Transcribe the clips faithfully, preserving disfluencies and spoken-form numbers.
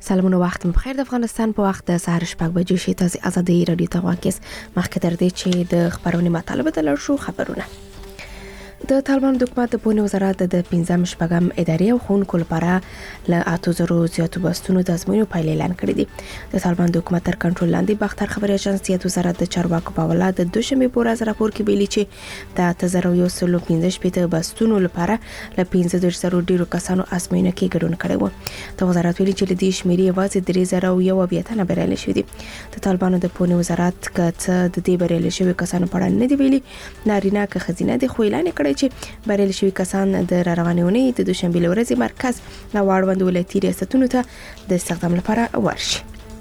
سلامونه وخت بخیر. د افغانستان په وخت د سهار شپږ بجې شي. تاسو آزادۍ رادیو ته واکس مخکې تر دې چې د خبرونې مطالبه ته لاړ شو. خبرونه د طالبان د حکومت په پونې وزارت د پنځم شپږم ادارې او ښوونکو لپاره له اته زرو زیاتو بستونو د ازموینو پایلې اعلان کړې دي. د طالبان د حکومت تر کنټرول لاندې باختر خبري اژانس د وزارت د چارواکو په حواله د دوشنبه په ورځ راپور کې ویلي چې د اته زرو یو سل پنځه شپږ بستونو لپاره له پنځه دېرش زرو ډیرو کسانو ازموینه کې ګډون کړی و. د وزارت ویلي چې د دې شمیرې یوازې درې زره یو اویا تنه بریالي شوي دي. د طالبانو د پونې وزارت کته د دې بریالي شوي کسانو په اړه نه دی ویلي. نارینه که خزینه د خو اعلان کړی چې بریالي شوي کسان د روانونې د دوشنبه لورځي مرکز او اړوند ولایتي ریاستونو ته د استخدام لپاره ورشي.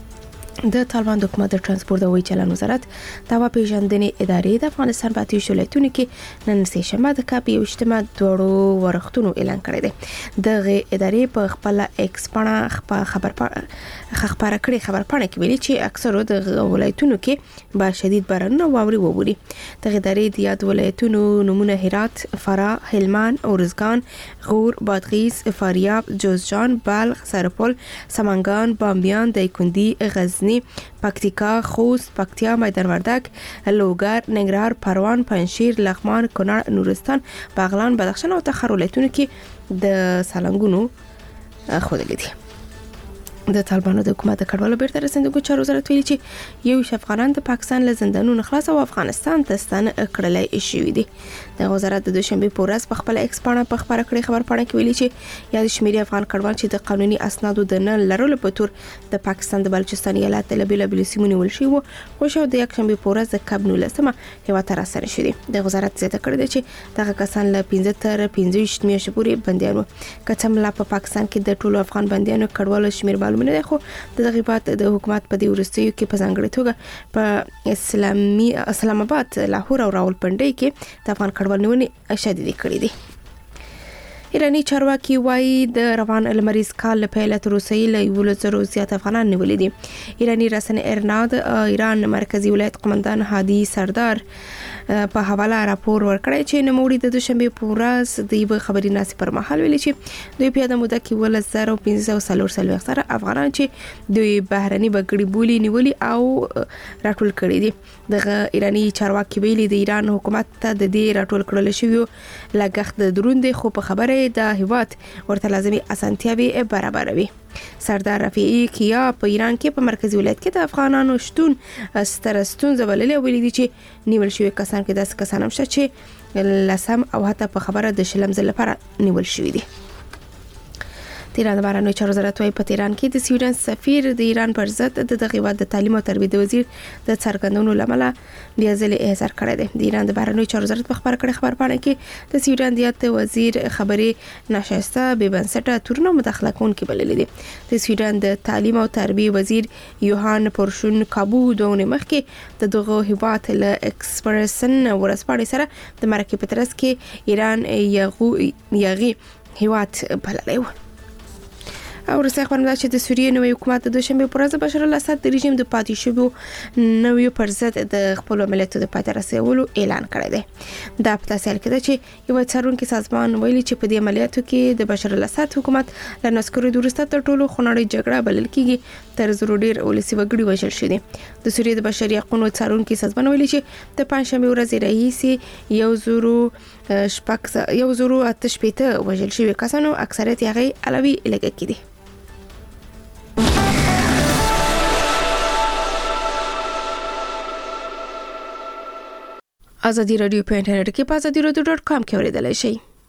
د طالبان د حکومت د ترانسپورت او چلن وزارت د هوا پیژندنې ادارې د افغانستان په اتیا ولایتونو کې نن سه شنبه د کاپ یو اجتماع دوړو ورختونو اعلان کړی دی. د ادارې په خپل ایکس پاڼه خبر خبر کړی خبر پاڼه کې ویلي چې اکثره د ولایتونو کې با شدید باران او واوري ووري. د ادارې د یاد ولایتونو نمونه هرات، فراه، هلمند، اورزګان، غور، بادغیس، فاریاب، جوزجان، بلخ، سرپل، سمنګان، بامیان، دایکندي، غزنی، پکتیکا، خوست، پکتیا، میدان وردک، لوګر، ننګرهار، پروان، پنجشیر، لغمان، کونړ، نورستان، بغلان، بدخشان او تخار ولایتونو کې د سالنګونو خوندل دي. د طالبانو د حکومت د کډوالو بیرته رسیدو چارو وزارت ویلي چې یو افغانان د پاکستان له زندانونو خلاص او افغانستان ته ستانه کړلای شوی دي. د وزارت د دوشنبه په ورځ په خپل ایکس پاڼه په خبره کړې خبر پاڼه کې ویلي چې یا د شمیرې افغان کډوال چې د قانوني اسنادو د نه لرلو په تور د پاکستان د بلوچستان ایالت له بیل بیل سیمونو ول شي وو خو شو د یک شنبه په ورځ د کابنو لسمه هوا تر سره شوی. د وزارت زیاته کړی دی چې دغه کسان له پنځه تر پنځه میاشتې پورې بندیانو کچم لا په پاکستان کې د ټولو افغان بندیانو کډوالو شمیر معلومه نه خو د دغه بات د حکومت په دی ورستیو کې په ځانګړي توګه په اسلامي اسلام آباد، لاهور او راولپنډي کې د افغان کډوال نیونې شدید کړې دي. ایرانی چارواکي وايي د روان المریز کال په پیل تر اوسه له یو زرو زیات افغانان نیولې دي. ایرانی رسنۍ ارناد ایران مرکزی ولایت قومندان هادي سردار په حواله راپور ورکړی چې نوموړي د دوشنبه په ورځ د یو خبري ناسي پر مهال ویلي چې دوی په یاد موده کې ول زره پنځه سلور سلوي سره افغانان چې دوی بهرني بګړي بولی نیولي او راټول کړي دي. دغه ایرانی چارواکي ویلي د ایران حکومت ته د دې راټول کړل شوی لګښت د دروند خو په خبره د هیواد ورته لازمي اسانتیاوي برابروي. سردار رفیعی کیا په ایران کې په مرکزی ولایت کې د افغانانو شتون سترستون زبللې ویلي دي چې نیول شوی کسان کې داس کسان هم شته چې لسم او حتی په خبره د شلم ځل لپاره نیول شوی دي. تیران بارانوي چارو وزارت وايي په تهران کې د سویډن سفیر د ایران پر ضد د دغه هیواد د تعلیم او تربیه د وزیر د څرګندونو لامل بیا ځل احضار کړی دی. د ایران د بارانوي چارو وزارت په خبر کړی خبر پاڼه کې د سویډن د وزیر خبري ناشایسته بې بنسټه تورنو مداخله کوونکې بللې دي. د سویډن د تعلیم او تربیه وزیر یوهان پورشون کابو دونه مخکې د دغه هیواد له ایکسپریسن ورسپاړې سره د مرکه په ترڅ کې ایران یغو یغي هیواد بللی و. او رسې خبرونه چې د سوریې نوې حکومت د دوشنبه پر ورځ بشار الاسد د رژیم د پاتې شوو نوې پر ضد د خپل عملیاتو د پاتې رسولو اعلان کړی دی. دا په تاسیل کې ده چې یو څارونکو سازمان ویلي چې په دې عملیاتو کې د بشار الاسد حکومت له نسکوري دورسته تر ټولو خونړۍ جګړه بلل کېږي تر زرو ډیر ولسی وګړي وژل شوي دي. د سوریې د بشري حقوقو څارونکو سازمان ویلي چې د پنځشنبه ورځ رئیس یو زرو شپږ یو زرو اته شپږ وژل شوي کسانو اکثریت یې علوي لګه کړي. آزادی رادیو په انټرنیټ کې په آزادی رادیو ډاټ کام کې اوریدلای شئ.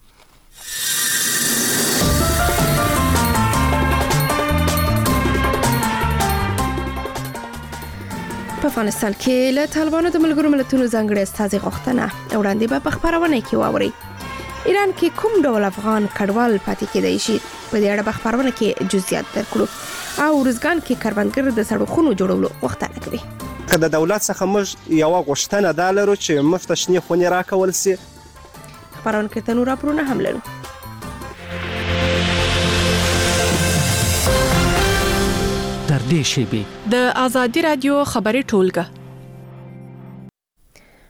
په افغانستان کې له طالبانو د ملګرو ملتونو ځانګړي استازي غوښتنه وړاندې به په خبرونه کې واوري. ایران کې کوم ډول افغان کډوال پاتې کېدای شي په دې اړه په خبرونه کې جزئیات درکړو. او ورزګان کې کاروانګر د سړکونو جوړولو غوښتنه کوي. که د دولت څخه موږ یو غوښتنه دا لرو چې مفت شنې خونې راکول سي. خبرونه کې تنور راپورونه هم لرو. تر دې شیبې د آزادی رادیو خبري ټولګه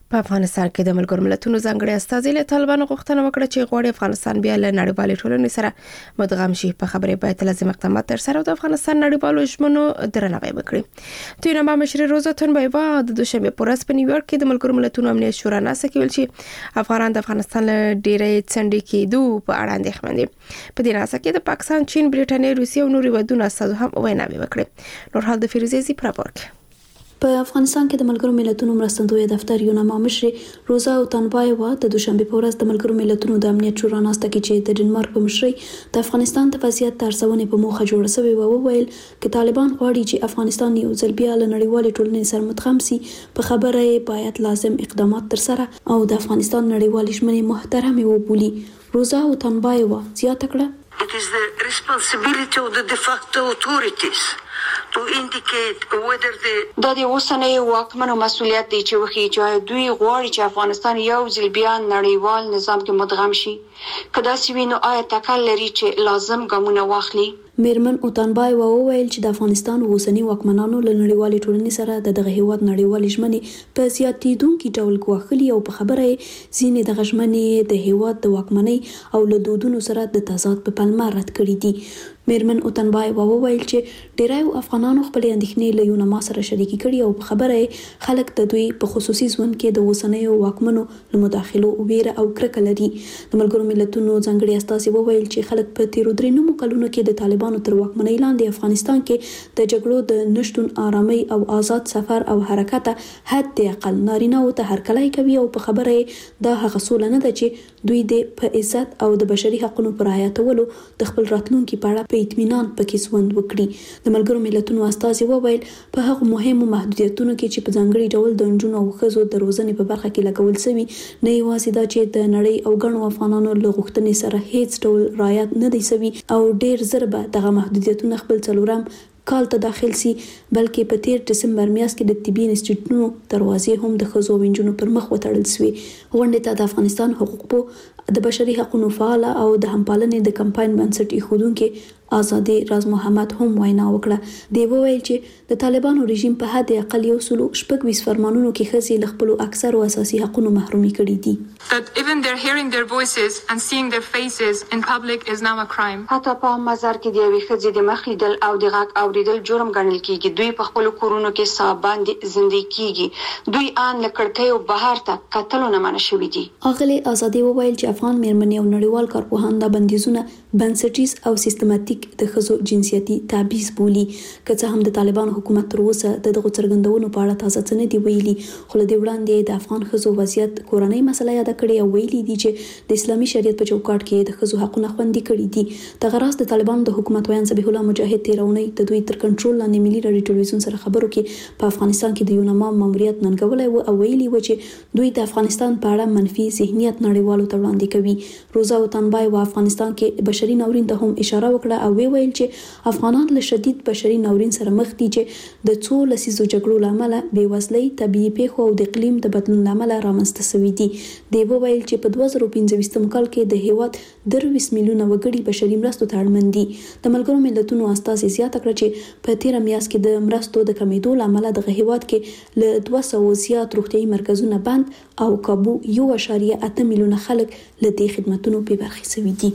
په افغانستان کې د ملګرو ملتونو ځانګړي استازي له طالبانو غوښتنه وکړه چې غواړي افغانستان بیا له نړیوالې ټولنې سره مدغم شي. په خبرې باید لازم اقدامات تر سره او د افغانستان نړیوالو ژمنو درناوی وکړي. دوی نامه مشر روزا تنبایوا د دوشنبه په ورځ په نیویارک کې د ملګرو ملتونو امنیت شورا ناسه کې ویل چې افغانان د افغانستان له ډېرې څنډې کېدو په اړه اندېښمن دي. په دې ناسه کې د پاکستان، چین، برېټانیا، روسیې او نورو هېوادونو استازو هم ویناوې وکړې. نور حال د فیروزې زی پرابورک. په افغانستان کې د ملګرو ملتونو مرستندوی دفتر یو نامه مشر روزا تنبایوا د دوشنبه په ورځ د ملګرو ملتونو د امنیت شورا ناسته کې چې د ډنمارک په مشرۍ د افغانستان د وضعیت د ارزونې په موخه جوړه شوې و وویل چې طالبان غواړي چې افغانستان یو ځل بیا له نړیوالې ټولنې سره مدغم شي. په خبره یې باید لازم اقدامات تر سره او د افغانستان نړیوالې ژمنې محترمه وبولي. روزا تنبایوا زیاته کړه: It is the responsibility of the de facto authorities to indicate whether the دا د اوسنۍ واکمنو مسؤلیت دی چې وښیي چې دوی غواړي چې افغانستان یو ځل بیا نړیوال نظام کې مدغم شي. که داسې وي نو آیا تکل لري چې لازم ګامونه واخلي؟ میرمن اوتانبایوا وویل چې د افغانستان اوسنی واکمنانو له نړیوالې ټولنې سره د دغه هیواد نړیوالې ژمنې په زیاتېدونکي ډول ګواښلي او په خبره یې ځینې دغه ژمنې د هیواد د واکمنۍ او له دودونو سره د تضاد په پلمه رد کړي دي. میرمن اوتانبایوا وویل چې ډیری افغانانو خپل اندېښنې له یو نامه سره شریکې کړي او په خبره یې خلک د دوی په خصوصي ژوند کې د اوسنیو واکمنو له مداخلو ویره او کرکه لري. د ملګرو ملتونو ځانګړي استازي وویل چې خلک په تیرو درې نیمو کلونو کې د طالبانو تر واکمنۍ لاندې افغانستان کې د جګړو د نشټون آرامۍ او آزاد سفر او حرکت حد اقل نارینه او ته هرکلی کوي او په خبره یې دا هغه سوله نه ده چې دوی د په عزت او د بشري حقوقو پر رعایتولو د خپل راتلونکي په اړه په اطمینان پکې ژوند وکړي. د ملګرو ملتونو استازي وویل په هغه مهمو محدودیتونو کې چې په ځانګړي ډول د نجونو او ښځو د روزنې په برخه کې لګول شوي نه یوازې دا چې د نړۍ او ګڼو افغانانو له غوښتنې سره هیڅ ډول رعایت نه دی شوي او ډیر زر به دغه محدودیتونه خپل څلورم کال ته داخل سي، بلکې په تیر دسمبر میاشت کې د طبي انسټیټیوټونو دروازې هم د ښځو او نجونو پر مخ وتړل شوې. غونډې ته د افغانستان حقوقو د بشري حقوقو فعال او د همپالنې د کمپاین بنسټ ایښودونکو آزادي راز محمد هم وینا وکړه. دی وویل چې د طالبانو رژیم په حد اقل یو سلو شپږ ویس فرمانونو کې ښځې له خپلو اکثرو اساسي حقوقو محرومي کړي دي. That even they're hearing their voices and seeing their faces in public is now a crime. حتی په مزار کې د یوې ښځې د مخ لیدل او د غږ اوریدل جرم ګڼل کیږي. دوی په خپل کورونو کې ساه باندې زندگی کیږي. دوی ان له کړکیو بهر ته کتلو نه منع شوي دي. اغلی آزادي وویل چې افغان میرمنې او نړیوال کارپوهان دا بندیزونه بنسټیز او سیستماتیک د ښځو جنسیتي تبعیض بولي. که څه هم د طالبان حکومت تر اوسه د دغو څرګندونو په اړه تازه څه نه دی ویلي، خو له دې وړاندې د افغان ښځو وضعیت کورنۍ مسله یاده کړې او ویلي دي چې د اسلامي شریعت په چوکاټ کې د ښځو حقونه خوندي کړي دي. دغه راز د طالبانو د حکومت ویان ذبیح الله مجاهد تیرونی د دوی تر کنټرول لاندې ملي رادیو ټلویزیون سره خبرو کې په افغانستان کې د یوناما ماموریت ننګولای و او ویلي و چې دوی د افغانستان په اړه منفي ذهنیت نړیوالو ته وړاندې کوي. روزا تنبایوا افغانستان کې بشري ناورین ته هم اشاره وکړه او وی ویل چې افغانان له شدید بشري ناورین سره مخ دي چې د څو لسیزو جګړو لامل بېوزلۍ، طبيعي پیښو او د اقلیم د بدلون لامل رامنځته شوي دي. دی ویل چې په دوه زره پنځه کال کې د هیواد درویس میلیونه وګړي بشري مرستو ته اړمن دي. د ملګرو ملتونو استازي زیاته کړه چې په تیر میاشت کې د مرستو د کمیدو لامل دغه هیواد کې له دوه سوه زیات روغتیايي مرکزونه بند او کابو یو اعشاریه اته میلیونه خلک له دې خدماتونو بې برخې شوي دي.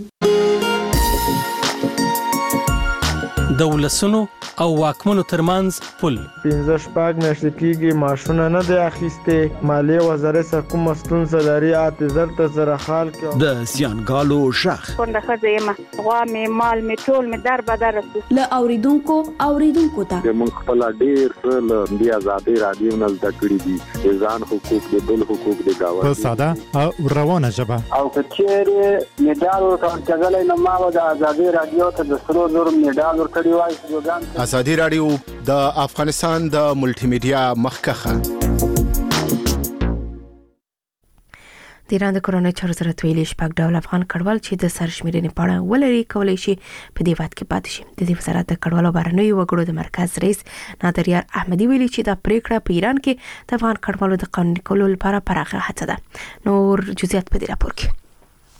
د ولسونو او واکمنو ترمنځ پل پنځه شپږ میاشتې کېږي معاشونه نه دی اخیستې. مالیې وزارت څخه کومه ستونزه لري اته زر ته زره خال کې د زیانګالو شخ کونډه ښځه یم، غوا مې مال مې ټول مې در بدر رسو له اوریدونکو اوریدونکو ته موږ خپل ډیر څه له دې ازادي رادیو نه زده کړي دي، د ځان حقوق د بل حقوق د گاونډي په ساده او روانه ژبه. او کچېره میډال ورکړل نو ما د ازادي رادیو ته د سرو زر میډال ورکړی وای. ازادي رادیو د افغانستان د ملټي میډیا مخکخه. د ایران د کورونو چارو وزارت ویلي شپږ ډول افغان کډوال چې د سرشمیرنې په اړه ولري کولای شي په دې وخت کې پاتې شي. د دې وزارت د کډوالو بهرنیو وګړو د مرکز رئیس نادر یار احمدي ویلي چې دا پریکړه په ایران کې د افغان کډوالو د قانوني کولو لپاره پراخه هڅه ده. نور جزئیات په دې راپور کې.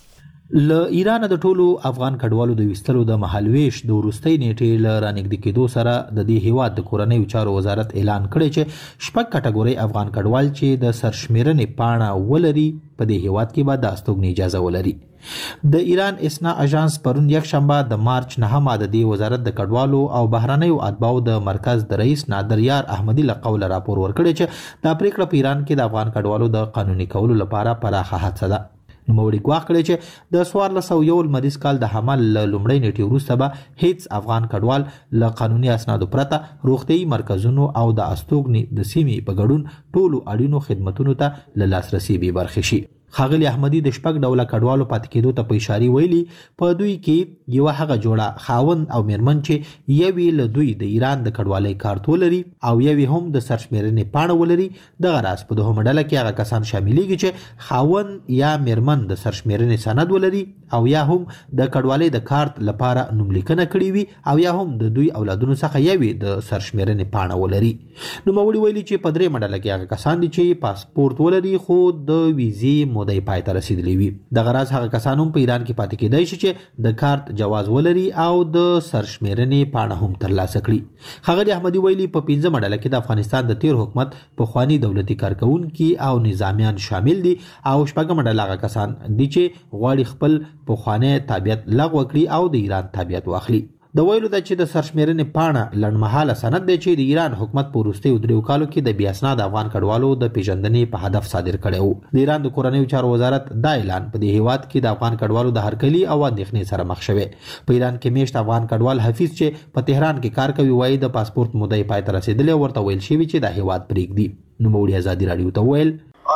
له ایران د ټولو افغان کډوالو د وستلو د مهالويش د وروستۍ نیټې له رانږدې کېدو سره د دې هیواد د کورنیو چارو وزارت اعلان کړی چې شپږ کټګوري افغان کډوال چې د سرشمیرنې پاڼه ولري په دې هیواد کې به د استوګنې اجازه ولري. د ایران اسنا اژانس پرون یک شنبه د مارچ نهمه د دې وزارت د کډوالو او بهرنیو اتباعو د مرکز د رئیس نادر یار احمدی له قوله راپور ورکړی چې دا پریکړه په ایران کې د افغان کډوالو د قانوني کولو لپاره پراخه هڅه ده. نوموړي ګواښ کړی چې د څوارلس سوه یو لمریز کال د حمل له لومړۍ نیټې وروسته به هیڅ افغان کډوال له قانوني اسنادو پرته روغتیايي مرکزونو او د استوګنې د سیمې په ګډون ټولو اړینو خدمتونو ته له لاسرسي بې برخې شي. ښاغلي احمدي د شپږ ډوله کډوالو پاتې کېدو ته په اشارې ویلي په دوی کې یوه هغه جوړه خاوند او میرمن چې یوې له دوی د ایران د کډوالۍ کارت ولري او یوې هم د سرشمیرنې پاڼه ولري. دغه راز په دوهمه ډله کې هغه کسان شاملیږي چې خاوند یا میرمن د سرشمیرنې سند ولري او یا هم د کډوالۍ د کارت لپاره نوملیکنه کړې وي او یا هم د دوی اولادونو څخه یوې د سرشمیرنې پاڼه ولري. نوموړي ویلي چې په درېیمه ډله کې هغه کسان دي چې پاسپورت ولري خو د ویزې مودې پای ته رسیدلی وي. دغه راز هغه کسان هم په ایران کې پاتې کېدای شي چې د کارت جواز ولري او د سرشمیرنې پاڼه هم ترلاسه کړي. ښاغلي احمدي ویلي په پنځمه ډله کې د افغانستان د تیر حکومت پخواني دولتي کارکونکي او نظامیان شامل دي او شپږمه ډله هغه کسان دي چې غواړي خپل پخوانی تابعیت لغوه کړي او د ایران تابعیت واخلي. د ویلو ده چې د سرشمیرنې پاڼه لنډمهاله سند دی چې د ایران حکومت په وروستیو دریو کالو کې د بې اسناده افغان کډوالو د پیژندنې په هدف صادر کړی و. د ایران د کورنیو چارو وزارت دا اعلان په دې هیواد کې د افغان کډوالو د هرکلي او اندېښنې سره مخ شوی. په ایران کې میشت افغان کډوال حفیظ چې په تهران کې کار کوي وایي د پاسپورت مودې پای ته رسیدلی ورته ویل شوي چې دا هیواد پرېږدي. نوموړي ازادي راډیو ته ویل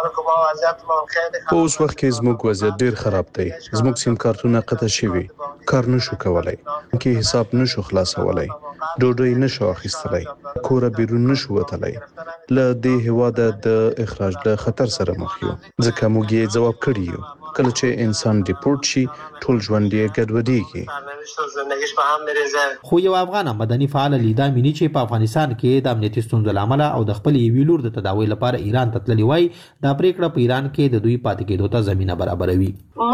په اوس وخت کې زموږ وضعیت ډیر خراب دی. زموږ سیم کارتونه قطع شوي، کار نشو کولای، کې حساب نشو خلاصولای، ډوډۍ نشو اخیستلای، کوره بیرون نشو وتلای. له دې هواده د اخراج له خطر سره مخ یو ځکه موږ یې ځواب کړی یو. کله چې انسان ډیپورت شي ټول ژوند یې ګډوډېږي. خو یو افغان مدني فعال لیدا مینی چې په افغانستان کې د امنیتي ستونزو له امله او د خپل یوې لور د تداوی لپاره ایران ته تللی وای دا پریکړه په ایران کې د دوی پاتې کېدو ته زمینه برابروي.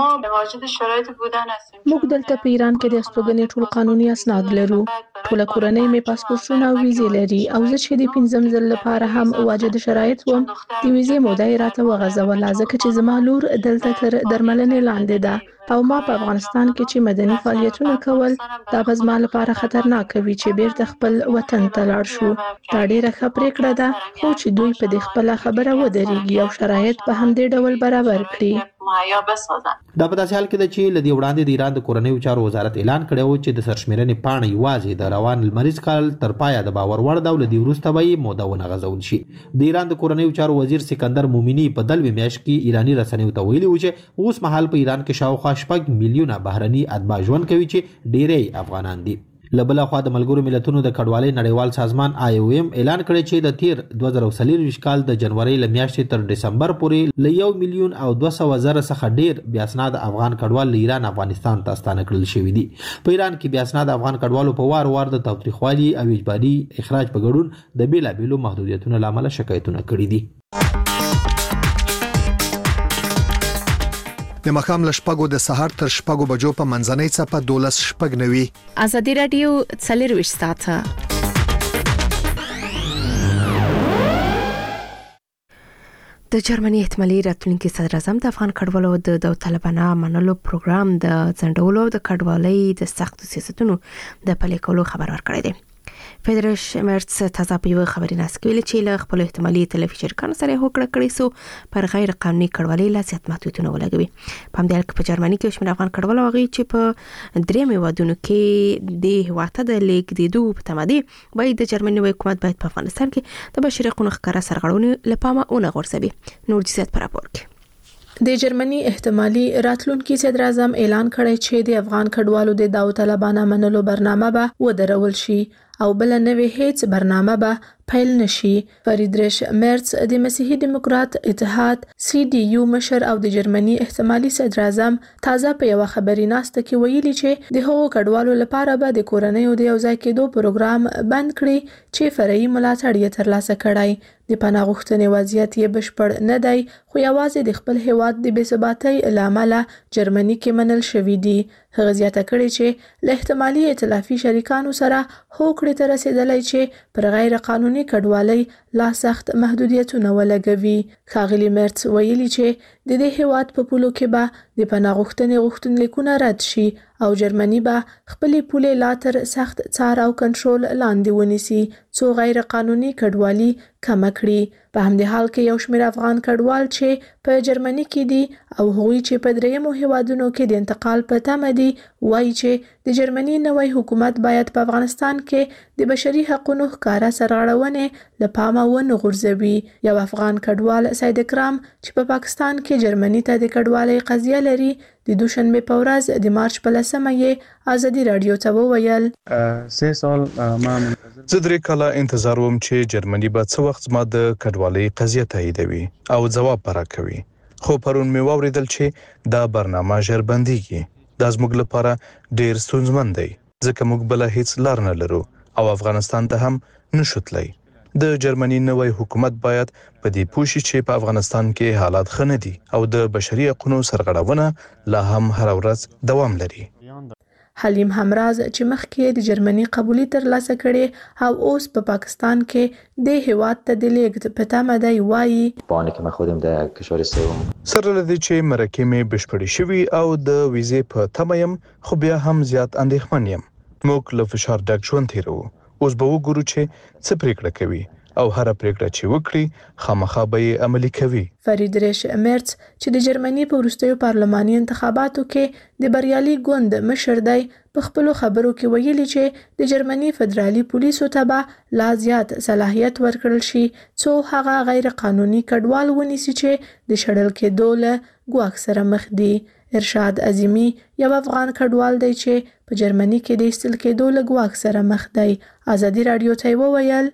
موږ دلته په ایران کې د استوګنې ټول قانوني اسناد لرو. ټول کورنۍ مې پاسپورتونه او ویزې لري او زه چې د پنځم ځل لپاره هم واجد شرایط وم د ویزې موده راته وغځوله ځکه چې زما لور دلته تر درملنې لاندې ده او ما په افغانستان کې چې مدني فعالیتونه کول دا به زما لپاره خطرناک وي چې بیرته خپل وطن ته لاړ شو. دا ډیره ښه پریکړه ده خو چې دوی په دې خپله خبره ودرېږي او شرایط په همدې ډول برابر کړي. دا په داسې حال کې ده چې له دې وړاندې د ایران د کورنیو چارو وزارت اعلان کړی و چې د سرشمیرنې پاڼه یوازې د روان لمریز کال تر پایه د باور وړ ده او له دې وروسته به یې موده ونه غځول شي. د ایران د کورنیو چارو وزیر سکندر مومني په دلوي میاشت کې ایراني رسنیو ته ویلي و چې اوس مهال په ایران کې شاوخوا شپږ میلیونه بهرني اتباع ژوند کوي چې ډیری افغانان دي. له بله خوا د ملګرو ملتونو د کډوالۍ نړیوال سازمان آی او ایم اعلان کړی چې د تیر دوه زره څلرویشت کال د جنورۍ له میاشتې تر ډسمبر پورې له یو میلیون او دوه سوه زره څخه ډیر بې اسناده افغان کډوال له ایران افغانستان ته ستانه کړل شوي دي. په ایران کې بې اسناده افغان کډوالو په وار وار د تاوتریخوالي او اجباري اخراج په ګډون د بېلابېلو محدودیتونو له امله شکایتونه کړي دي. د مخام له شپږو د سهار تر شپږو بجو په منځنۍ څپه دولس شپږ نوي. ازادي راډیو څلرویشت ساعته د جرمني احتمالي راتلونکي صدر اعظم د افغان کډوالو د داوطلبانه منلو پروګرام د ځنډولو د کډوالۍ د سختو سیاستونو د پلي کولو خبر ورکړی دی. فدرش مرتس تازه په یو خبري ناسکویل چې له خپل احتمالي تلفي شرکانو سره هوکړه کړې سو پر غیر قانوني کډوالۍ لاسیات محدودونه ولګوي. په همدې حال کې په جرمني کې شمېر افغان کډوال هغوی چې په درېیم هیوادونو کې د هیواد ته د لیږدېدو په تمه دي باید د جرمني حکومت باید په افغانستان کې د بشري حقونو ښکاره سرغړونې له پامه ونه غورځوي. نور جزئیات په راپور کې. د جرمني احتمالي راتلونکي صدر اعظم اعلان کړی چې د افغان کډوالو د داوطلبانه منلو برنامه به ودرول شي او بل نوې هیڅ برنامه به پیل نشي. فریدریش مرز د مسیحي دیموکرات اتحاد سی ډي یو مشر او د جرمني احتمالي صدر اعظم تازه په یو خبري ناسته کې ویلي چې د هغو کډوالو لپاره به د کورنیو د یوځای کېدو پروګرام بند کړي چې فرعي ملاتړ یې ترلاسه کړی. د پناه غوښتنې وضعیت یې بشپړ نه دی، خو یوازې د خپل هیواد د بې ثباتۍ له امله جرمني کې منل شوي دي. هغه زیاته کړې چې له احتمالي ائتلافي شریکانو سره هوکړې ته رسېدلی چې پر غیر قانوني کډوالۍ لا سخت محدودیتونه ولګوي. ښاغلي مرز ویلي چې د دې هیواد په پولو کې به د پناه غوښتنې غوښتنلیکونه رد شي او جرمني به خپلې پولې لا تر سخت څار او کنټرول لاندې ونیسي څو غیر قانوني کډوالي کمه کړي. په همدې حال کې یو شمېر افغان کډوال چې په جرمني کې دي او هغوی چې په درېیمو هیوادونو کې د انتقال په تمه دي وایي چې د جرمني نوی حکومت باید په افغانستان کې د بشري حقونو ښکاره سرغړونې له پامه ونه غورځوي. یو افغان کډوال سید اکرام چې په پاکستان کې جرمني ته د کډوالۍ قضیه لري د دوشنبې په ورځ د مارچ په لسمه یې ازادي راډیو ته وویل سه سال ما زه درې کاله انتظار وم چې جرمني به څه وخت زما د کډوالۍ قضیه تاییدوي او ځواب به راکوي، خو پرون مې واورېدل چې دا برنامه ژر بندیږي. دا زموږ لپاره ډېر ستونزمن دی ځکه موږ بله هیڅ لار نه لرو او افغانستان ته هم نشو تللی. د جرمني نوی حکومت باید په دې پوه شي چې په افغانستان کې حالات ښه نه دي او د بشري حقونو سرغړونه لا هم هر ورځ دوام لري. حلیم همراز چې مخکې د جرمني قبولي ترلاسه کړي او اوس په پا پاکستان کې د هیواد ته د لیږد په تمه دی وایي با آنکه من خودم در کشور سوم سره له دې چې مرکې مې بشپړې شوي او د ویزې په تمه یم، خو بیا هم زیات اندېښمن یم. موږ له فشار ډک ژوند تېروو. اوس به وګورو چې څه پریکړه کوي او هر پریکړه چې وکړي خامخا به یې عملي کوي. فریدریش مرز چې د جرمني په وروستیو پارلماني انتخاباتو کې د بریالي ګوند مشر دی په خپلو خبرو کې ویلي چې د جرمني فدرالي پولیسو ته به لا زیات صلاحیت ورکړل شي څو هغه غیر قانوني کډوال ونیسي چې د شړل کېدو له ګواښ سره مخ دي. ارشاد عظیمی یو افغان کډوال دی چې په جرمني کې د ایستل کېدو له ګواښ سره مخ دی. ازادي راډیو ته وویل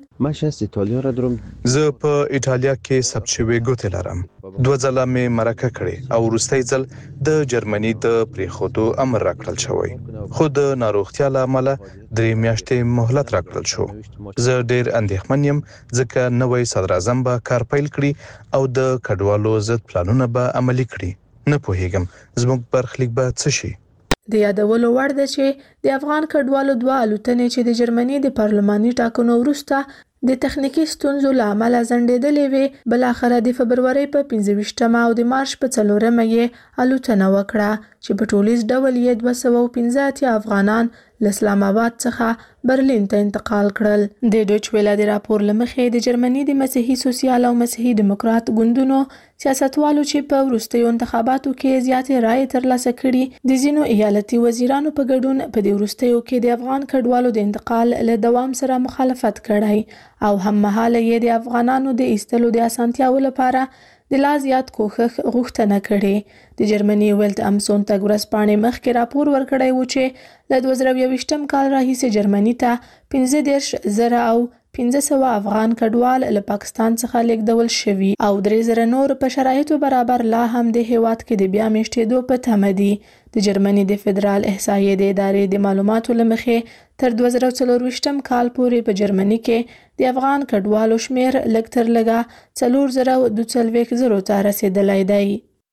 زه په ایټالیا کې ثبت شوی ګوتې لرم. دوه ځله مې مرکه کړې او وروستی ځل د جرمني د پریښودو امر راکړل شوی، خو د ناروغتیا له امله درې میاشتې مهلت راکړل شو. زه ډېر اندېښمن یم ځکه نوی صدر اعظم به کار پیل کړي او د کډوالو ضد پلانونه به عملي کړي. نه پوهیږم زموږ برخلیک به څه شي. د یادولو وړ ده چې د افغان کډوالو دوه الوتنې چې د جرمني د پارلماني ټاکنو وروسته د تخنیکي ستونزو له امله ځنډېدلې وې، بلاخره د فبرورۍ په پنځه ویشتمه او د مارچ په څلورمه یې الوتنه وکړه چې په ټولیز ډول یې دوه سوه او پنځه اتیا افغانان له اسلام آباد څخه برلین ته انتقال کړل. د ډویچ ویله د راپور له مخې د جرمني د مسیحي سوسیال او مسیحي دیموکرات ګوندونو سیاستوالو چې په وروستیو انتخاباتو کې زیاتې رایې ترلاسه کړي د ځینو ایالتي وزیرانو په ګډون په دې وروستیو کې د افغان کډوالو د انتقال له دوام سره مخالفت کړی او هممهاله یې د افغانانو د ایستلو د اسانتیاو لپاره د لا زیات کوښښ غوښتنه کړې. د جرمني ویلت ام سونتګ ورځپاڼې مخکې راپور ورکړی و چې له دوه زره یوویشتم کال راهیسې جرمني ته پنځه دېرش زره او پنځه سوه افغان کډوال له پاکستان څخه لیږدول شوي او درې زره نور په شرایطو برابر لا هم د هیواد کې د بیا میشتېدو په تمه دي. د جرمني د فدرال احصایې د ادارې د معلوماتو له مخې تر دوه زره څلرویشتم کال پورې په جرمني کې د افغان کډوالو شمیر لږ تر لږه څلور زره دوه څلوېښت زرو ته رسېدلی دی.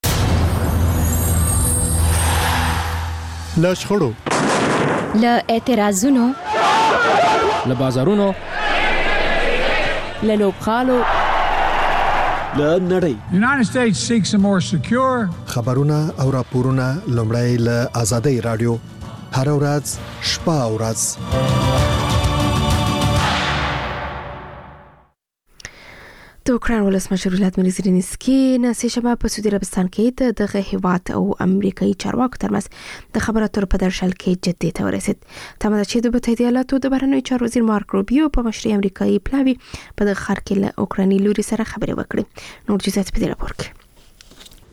له شخړو، له اعتراضونو، له بازارونو، له لوبغالو، له نړۍ. United States seeks a more secure. خبرونه او راپورونه لومړی له آزادۍ راډیو هر ورځ شپه او ورځ. د اوکراین ولسمشر ولادیمیر زيلنسکي نن سهشنبه په سعودي عربستان کې د دغه هیواد او امریکایي چارواکو ترمنځ د خبرو اترو په درشل کې جدي ته ورسید. تمه ده چې د متحده ایالاتو د بهرنیو چارو وزیر مارک روبیو په مشرۍ امریکایي پلاوي په دغه ښار کې له اوکرایني لوري سره خبرې وکړي. نور جزئیات په دې راپور کې.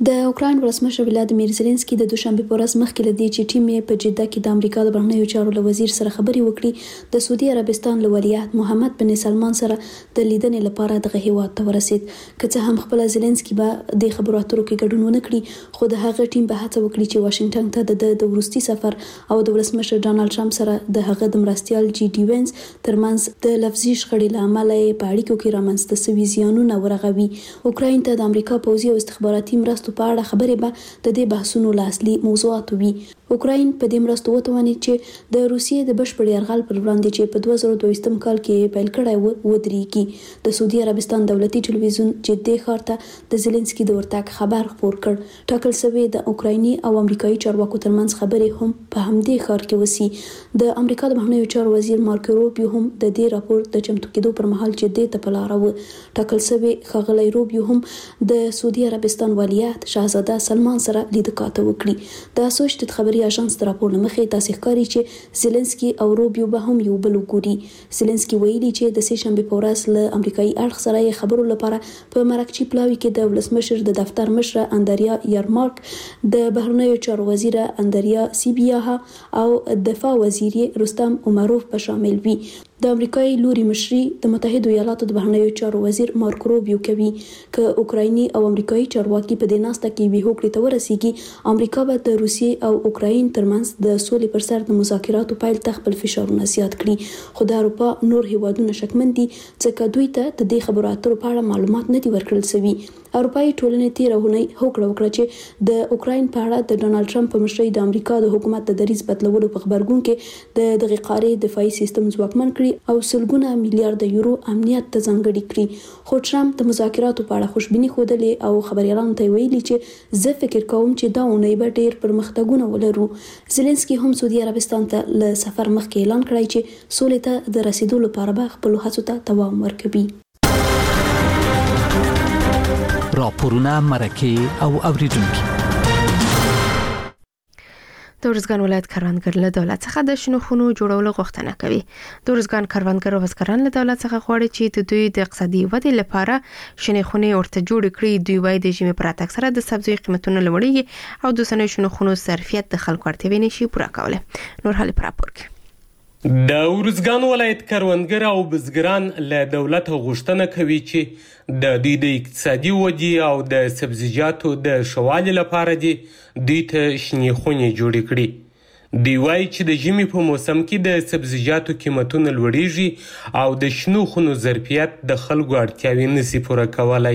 د اوکراین ولسمشر ولادیمیر زيلنسکي د دوشنبه په ورځ مخکې له دې چې ټیم یې په جده کې د امریکا د بهرنیو چارو له وزیر سره خبرې وکړي د سعودي عربستان له ولیعهد محمد بن سلمان سره د لیدنې لپاره دغه هیواد ته ورسید. که څه هم خپل زيلنسکي به د خبرو اترو کې ګډون ونه کړي خو د هغه ټیم به هڅه وکړي چې واشنگټن ته د ورستي سفر او د ولسمشر ډانلډ ټرمپ سره د هغه د مرستيال جی ډي وینز ترمنځ د لفظي شخړې له امله په اړیکو کې رامنځته شوي زیانونه ورغوي. اوکراین ته د امریکا پوځي او استخباراتي مرستو په اړه خبرې به د دې بحثونو له اصلي موضوعاتو وي. اوکراین په دې مرستو وتوانید چې د روسیې د بشپړ یرغل پر وړاندې چې په دوه زره دوه ویشتم کال کې پیل کړی و ودرېږي. د سعودي عربستان دولتي ټلویزیون جدي ښار ته د زيلنسکي د ورتګ خبر خپور کړ. ټاکل شوی د اوکرایني او امریکایي چارواکو ترمنځ خبرې هم په همدې ښار کې وسی. د امریکا د بهرنیو چارو وزیر مارکو روبیو هم د دې راپور د چمتو کېدو پر مهال جدي ته په لاره و. ټاکل شوی ښاغلی روبیو هم د سعودي عربستان ولیعهد شاهزاده سلمان سره لیدکاته وکړي. د اسوشیټډ خبري اژانس د راپور مخې تاسو ښکاري چې زيلنسکي او روبیو به هم یو بل وګوري. زيلنسکي ویلي چې د سه شنبه په ورځ له امریکایي اړخ سره خبرو لپاره په مرکچي پلاوي کې د ولسمشر د دفتر مشر اندریا یارمارک، د بهرنیو چارو وزیر اندریا سیبیاها او دفاع وزیر رستم عمروف په شامل وي. د امریکایي لوري مشري د متحده ایالاتو د بهرنیو چارو وزیر مارکو روبیو کوي. که اوکرایني او امریکایي چارواکي په دې ناسته کې وی هوکړې ته ورسیږي امریکا به د روسیې او اوکراین ترمنځ د سولې پر سر د مذاکراتو پیل ته خپل فشارونه زیات کړي. خو د اروپا نور هیوادونه شکمن دي ځکه دوی ته د دې خبرو اترو په اړه معلومات نه دي ورکړل شوي. اروپایي ټولنې تیره اونۍ هوکړه وکړه چې د اوکراین په اړه د ډونالډ ټرمپ په مشرۍ د امریکا د حکومت د دریځ بدلولو په خبرګون کې د دغه قارې دفاعي سیستم ځواکمن کړي او سلګونه میلیارډ یورو امنیت ته ځانګړي کړي. خو ټرمپ د مذاکراتو په اړه خوشبیني ښودلې او خبريالانو ته ویلي چې زه فکر کوم چې دا اونۍ به ډېر پرمختګونه ولرو. زيلنسکي هم سعودي عربستان ته له سفر مخکې اعلان کړی چې سولې ته د رسیدو لپاره به خپل هڅو ته دوام ورکوي. راپورونه مرکه او اوریدونکو د ارزګان ولایت کروندګر له دولت څخه د شنو خونو جوړولو غوښتنه کوي. د ارزګان کروندګر او بزګران له دولت څخه غواړي چې د دوی د اقتصادي ودې لپاره شنې خونې ورته جوړ کړي. دوی وايي د ژمي پر راتګ سره د سبزیو قیمتونه لوړېږي او د اوسنیو شنو خونو ظرفیت د خلکو اړتیاوې نشي پوره کولی. نور حالې په راپور کې د ارزګان ولایت کروندګر او بزګران له دولت غوښتنه کوي چې د دوی د اقتصادي ودې او د سبزیجاتو د ښه لپاره دي دوی ته شنې خونې جوړې کړي. دوی وایي چې د ژمي په موسم کې د سبزیجاتو قیمتونه لوړېږي او د شنو خونو ظرفیت د خلکو اړتیاوې نشي پوره کولی.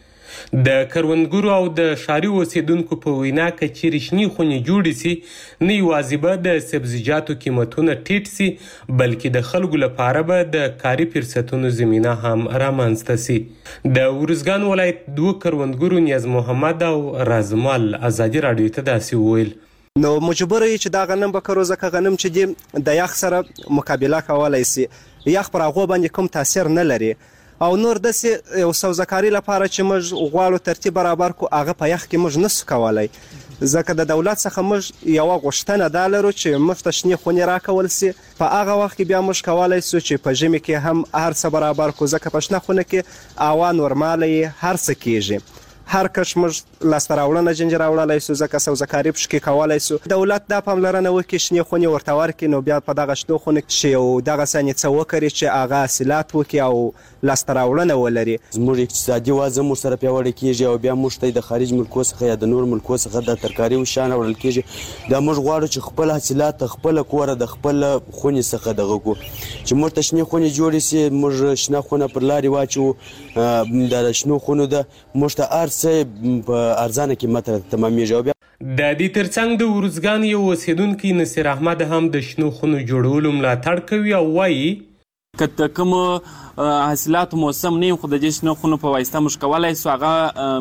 د کروندګرو او د ښاري اوسیدونکو په وینا که چیرې شنې خونې جوړې سي نه یوازې به د سبزیجاتو قیمتونه ټیټ سي بلکې د خلکو لپاره به د کاري فرصتونو زمینه هم رامنځته سي. د ارزګان ولایت دوه کروندګرو نیاز محمد او رازمال ازادي راډیو ته داسې وویل. نو مجبور یې چې دا غنم به کرو ځکه غنم چې دی د یخ سره مقابله کولی سي. یخ پر هغو باندې کوم تاثیر نه لري او نور داسې یو سوزکاري لپاره چې موږ غواړو ترتیب برابر کو هغه په یخ کې موږ نسو کولی ځکه د دولت څخه موږ یوه غوښتنه دا لرو چې موږ ته شنې خونې راکول سي. په هغه وخت کې بیا موږ کولی سو چې په ژمي کې هم هر څه برابر کو ځکه په شنه خونه کې هوا نورماله یې هر څه کیږي. هر کش موږ لاسته راوړنه جنجه راوړلی سو ځکه سوزکاري پشکې کولی سو. دولت دا پاملرنه وکړي شنې خونې ورته ورکړي نو بیا په دغه شنو خونو کې یو دغسې څه وکړي چې هغه حاصلات وکړي او لاسته راوړنه ولري. زموږ اقتصادي وضع موږ سره پیاوړې کیږي او بیا موږ ته د خارج ملکو څخه یا د نور ملکو څخه د ترکاري او شیان راوړل کیږي. دا موږ غواړو چې خپل حاصلات خپله کوره د خپل خونې څخه دغه کړو چې موږ ته شنې خونې جوړې سي. موږ شنه خونه پر لارې واچوو د شنو خونو ده موږ ته هر څه په ارزانه قیمت تمامیږي. د دې ترڅنګ د ارزګان یو اوسیدونکی نصیر احمد هم د شنو خونو جوړولو ملاتړ کوي او وایي که د کومو حاصلاتو موسم نه خو د دې شنو خونو په واسطه موږ کولی سو هغه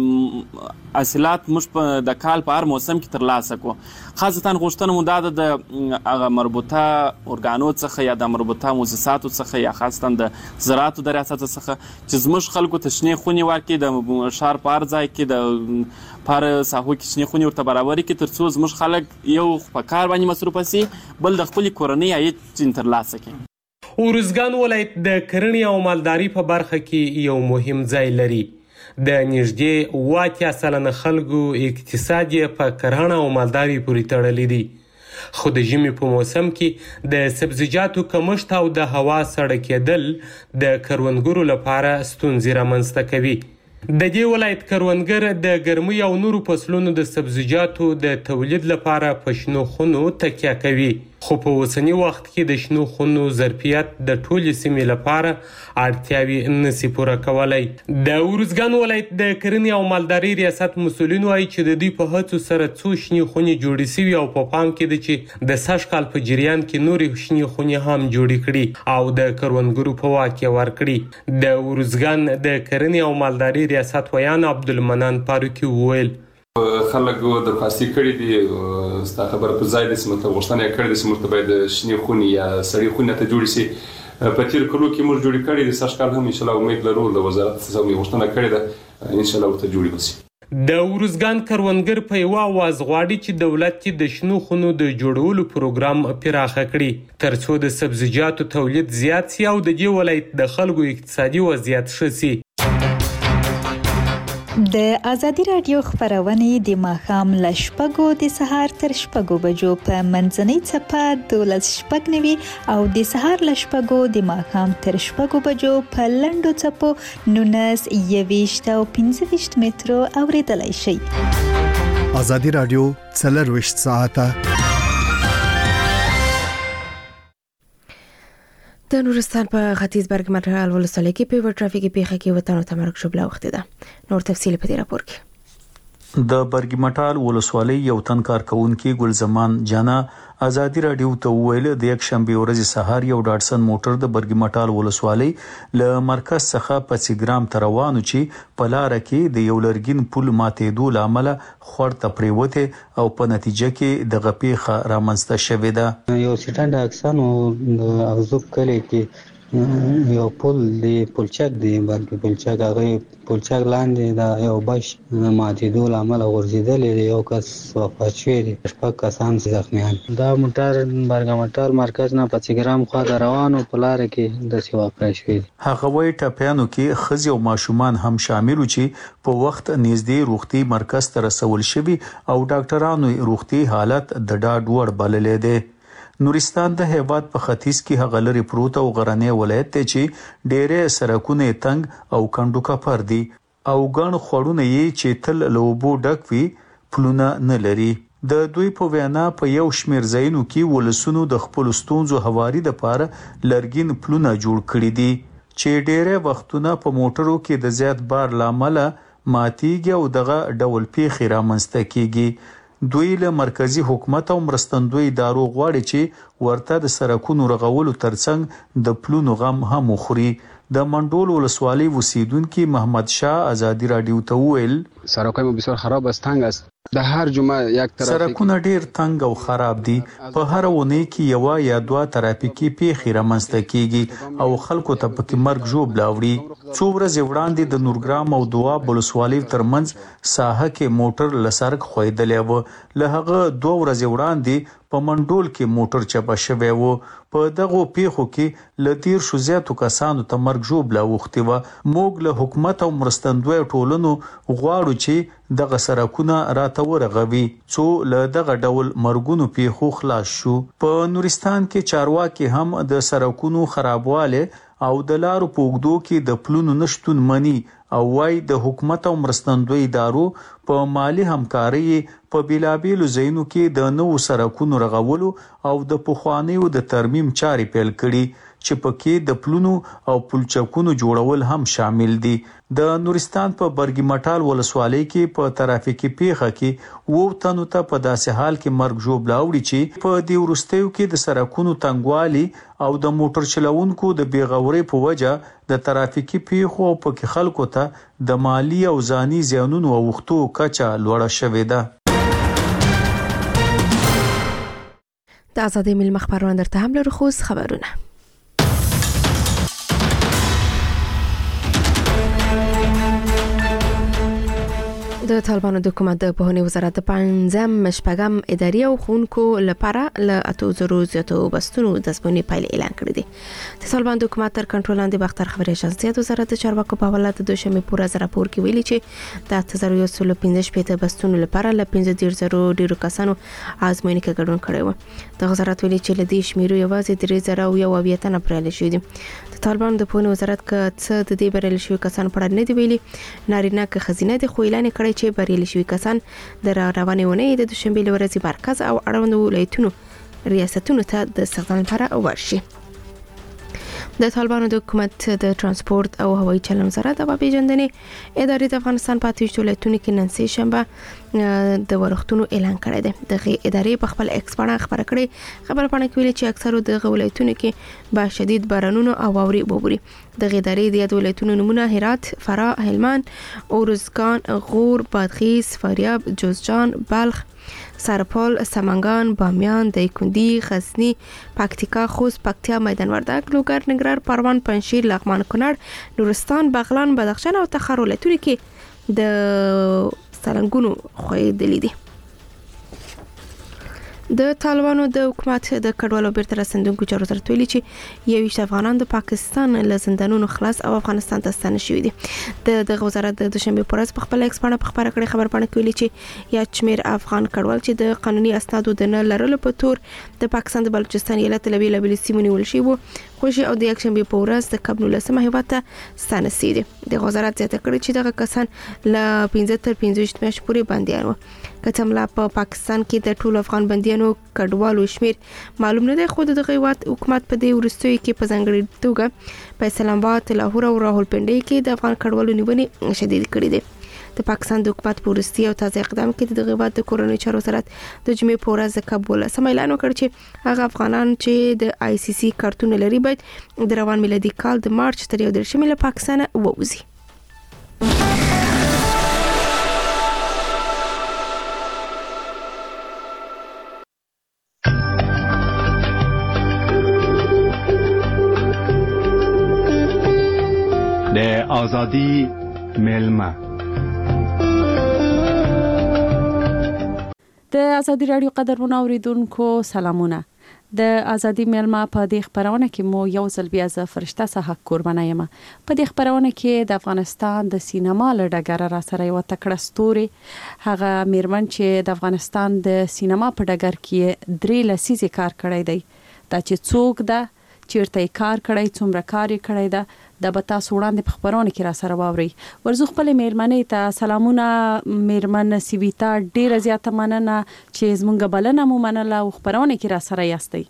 حاصلات موږ په د کال په هر موسم کې ترلاسه کړو. خاصتا غوښتنه مو دا ده د هغه مربوطه ارګانو څخه یا د مربوطه مؤسساتو څخه یا خاصتا د زراعتو د ریاست څخه چې زموږ خلکو ته شنې خونې ورکړي د ښار په هر ځای کې د په هر ساحو کې شنې خونې ورته برابرې کړي تر څو زموږ خلک یو په کار باندې مصروفه سي بل د خپلې کورنۍ عاید ځینې ترلاسه کړي. ارزګان ولایت د کرنې او مالداري په برخه کې یو مهم ځای لري. د نږدې اوه اتیا سلنه خلکو اقتصاد یې په کرهڼه او مالداري پورې تړلی دی. خو د ژمي په موسم کې د سبزیجاتو کمښت او د هوا سړه کېدل د کروندګرو لپاره ستونزې رامنځته کوي. د دې ولایت کروندګر د ګرمۍ او نورو فصلونو د سبزیجاتو د تولید لپاره په شنو خونو تکیه کوي. خو په اوسني وخت کې د شنو خونو ظرفیت د ټولې سیمې لپاره اړتیاوې نشي پوره کولی. د ارزګان ولایت د کرنې او مالدارۍ ریاست مسؤلین وایي چې د دوی په هڅو سره څو شنې خونې جوړې شوي او په پام کې ده چې د سږ کال په جریان کې نورې شنې خونې هم جوړې کړي او د کروندګرو په واک کې ورکړي. د ارزګان د کرنې او مالدارۍ ریاست ویان عبدالمنان فاروقي وویل خلک درخواستي کړي دي ستا خبره په ځای ده چې موږ ته غوښتنه یې کړې ده چې موږ ته باید شنې خونې یا سړې خونې ته جوړې شي. په تېرو کلو کې موږ جوړې کړې دي. سږ کال هم انشاءالله امید لرو د وزارت څخه موږ غوښتنه کړې ده انشاءالله ورته جوړې به شي. د ارزګان کروندګر په یوه آواز غواړي چې دولت کې د شنو خونو د جوړولو پروګرام پراخه کړي تر څو د سبزیجاتو تولید زیات شي او د دې ولایت د خلکو اقتصادي وضعیت ښه شي. د ازادي رادیو خبرونه د ماښام له شپږو د سهار تر شپږو بجو په منځنۍ څپه دولس شپږ نوي او د سهار له شپږو د ماښام تر شپږو بجو په لنډو څپو نولس یویشت او پنځه ویشت مترو اوریدلای شئ. ازادي رادیو څلرویشت ساعته د نورستان په ختیځ برګ مرحل ولسوالۍ کې په ټرافیکي پیښه کې وطن ته مرګ شوبله وخت ده. نور تفصیل په دې راپور کې. د برګمټال ولسوالۍ یو تن کارکونکو ګلزمان جانا ازادي رادیو ته ویل د یک شنبه ورځ سهار یو ډاټسن موټر د برګمټال ولسوالۍ له مرکز څخه په سیګرام ته روانو چې په لار کې د یو لرګین پل ماتېدو لامل خورته پریوته او په نتیجه کې د غپیخه رامنځته شوې ده. یو سټنډ اکسانو د اغزوب کلی کې یو پل دی پلچک دی بلکې پلچک هغه پلچک لاندې دا یو بش ماتېدو لامل غورځېدل دی. یو کس وفات شوی دی شپږ کسان زخمیان. دا موټر برګمټال مرکز نه په سیګرام خوا روانو په لار کې د سی واقع شوی دی. هغه وایي ټپیانو کې ښځې او ماشومان هم شامل چې په وخت نږدې روغتي مرکز ته رسول شوي او ډاکټرانو روغتي حالت د ډاډ وړ بللې دی. نورستان د هیواد په ختیځ کې هغه لري پروت او غرنی ولایت ته چې ډېرې سرکونه تنگ او کندو کفر دي او ګڼ خوړونه یې چې تل لوبو ډک وي پلونه نه لري. د دوی په وینا په یو شمیر ځایونو کې ولسونو د خپل ستونزو هواري د پاره لرګین پلونه جوړ کړي دي چې ډېرې وختونه په موټرو کې د زیات بار لامل ماتيږي او دغه ډول پیښې رامنځته کیږي. دوی له مرکزی حکومت او مرستندوی ادارو غواړي چې ورته د سرکونو رغولو ترڅنګ د پلونو غم هم وخوري. د منډول ولسوالۍ اوسیدونکو محمد شاه ازادي رادیو ته ویل سرکونه بسیار خراب است، تنگ است. د هر جمعه یک ترافیک سرکونه ډیر تنگ او خراب دي. په هر ونه کې یو یا دوه ترافیکي پیښې رامنځته کیږي او خلکو ته پکې مرګ جوړ بلاوړي. څو ورځې وړاندې د نورګرام او دواب ولسوالۍ ترمنځ ساحه کې موټر لسرک خویدلې و. له هغه دوه ورځې وړاندې په منډول کې موټر چپه شوی و. په دغه پیښو کې ل تیر شو زیاتو کسانو ته مرګ جوړ بلاوختي و. موږ له حکومت او مرستندوی ټولنو غواړو چې دغه سرکونه راته ورغوي څو له دغه ډول مرګونو پیښو خلاص شو. په نورستان کې چارواکي هم د سرکونو خرابواله او د لارو په اوږدو کې د پلونو نشټون مني او وايي د حکومت او مرستندوی ادارو په مالی همکاري په بیلابیلو ځایونو کې د نوو سرکونو رغولو او د پخوانیو د ترمیم چارې پیل کړي چې پکې د پلونو او پلچکونو جوړول هم شامل دي. د نورستان په برګمټال ولسوالۍ کې په ترافیکي پیښه کې وو تنو ته په داسې حال کې مرګ جوړ بلاوړي چې په دې ورستیو کې د سرکونو تنګوالي او د موټر چلوونکو د بیغوري په وجه د ترافیکي پیښو په کې خلکو ته د مالی او ځاني زیانونو او وختو کچا لوړه شوې ده. د ازادي مل مخبرونه درته هم لرو. خو خبرونه د طالبانو د حکومت د پوهنې وزارت د پنځم شپږم اداري او ښوونکو لپاره له اتو زرو زیاتو بستونو د ازموینې پایلې اعلان کړې دي. د طالبانو د حکومت تر کنټرول لاندې باختر خبري اجازه وزارت د چارواکو په حواله د دوشنبه پورې راپور کې ویلي چې د اته زرو یو سل پنځه شپږ بستونو لپاره له پنځه دېرش زرو ډیرو کسانو ازموینې کې ګډون کړی و. د وزارت ویلي چې له دې شمیرو یوازې درې زره او یو اویا تنه بریالي شوي دي. د طالبانو د پوهنې وزارت که څه د دې بریالي شوي کسانو په اړه نه دی ویلي، نارینه که ښځینه د خو اعلان کړی چې بریالي شوي کسان د روانې ونې د دوشنبه ورځې مرکز او اړوند ولایتونو ریاستونو ته د استقبال لپاره ورشي. د طالبانو د حکومت د ترانسپورت او هوایي چلن وزارت د پیژندنې ادارې د افغانستان په اتویشت ولایتونو کې نن سه شنبه د ورښتونو اعلان کړی دی. د ادارې په خپل ایکس باندې خبره کړې خبره پاڼه کې ویلي چې اکثرو د ولایتونو کې با شدید بارانونو او واورې وبوري. د ادارې د یاد ولایتونو نمونه هرات، فراه، هلمند، اورزګان، غور، بادغیس، فاریاب، جوزجان، بلخ، سرپل، سمنګان، بامیان، دایکنډي، غزني، پکتیکا، خوست، پکتیا، میدان وردګ، لوګر، ننګرهار، پروان، پنجشیر، لغمان، کونړ، نورستان، بغلان، بدخشان او تخار ولایتونو کې د سالنګونو خویدلې دي. د طالبانو د حکومت د کډوالو بیرته راستنېدونکو چارو وزارت ویلي چې یوویشت افغانان د پاکستان له زندانونو خلاص او افغانستان ته ستانه شوي دي. د دغه وزارت د دوشنبه په ورځ په خپل ایکس باندې خبره کړې خبر باندې ویلي چې یا شمیر افغان کډوال چې د قانوني اسنادو د نه لرلو په تور د پاکستان د بلوچستان ایالت له بیلابېلو سیمو نیول شوي وو، خوشي او د یکشنبه په ورځ د کب نولسمه هیواد ته ستانه شوي دي. د وزارت زیاته کړې چې دغه کسان له پنځه تر پنځويشت میاشتې پورې بندیان وو. کتملا په پاکستان کې د ټولو افغان بندیانو کډوالو شمیر معلوم نه دی، خو دغه هیواد حکومت په دې وروستیو کې په ځانګړي توګه په اسلام آباد، لاهور او راولپنډي کې د افغان کډوالو نیونې شدید کړې دي. د پاکستان د حکومت په وروستي او تازه اقدام کې د هیواد د کورنۍ چارو وزارت د جمعې په ورځ د کابل سم اعلان وکړ چې هغه افغانان چې د آی سی سی کارتونه لري باید د روان میلادي کال د مارچ تر یو دېرشمې له پاکستان ووځي. د ازادي ملما د ازادي رادیو قدرمن اوریدونکو سلامونه. د ازادي ملما په دې خبرونه کې مو یو ځل بیا ز فرشته صحه قربانه یم. په دې خبرونه کې د افغانستان د سینما لړګره را سره یو تکړه ستوري هغه میرمن چې د افغانستان د سینما په ډګر کې درې لسیزې کار کړی دی. دا چې څوک ده، چیرته کار کړی، څومره کار کړی ده، د بتا سوړاندې په خبرونه کې را سره واوري. ورزو خپل میرمنې ته سلامونه. میرمن سیویتا ډیره زیاته مننه چې زمونږ بلنه مو منله او خبرونه کې را سره یاستئ.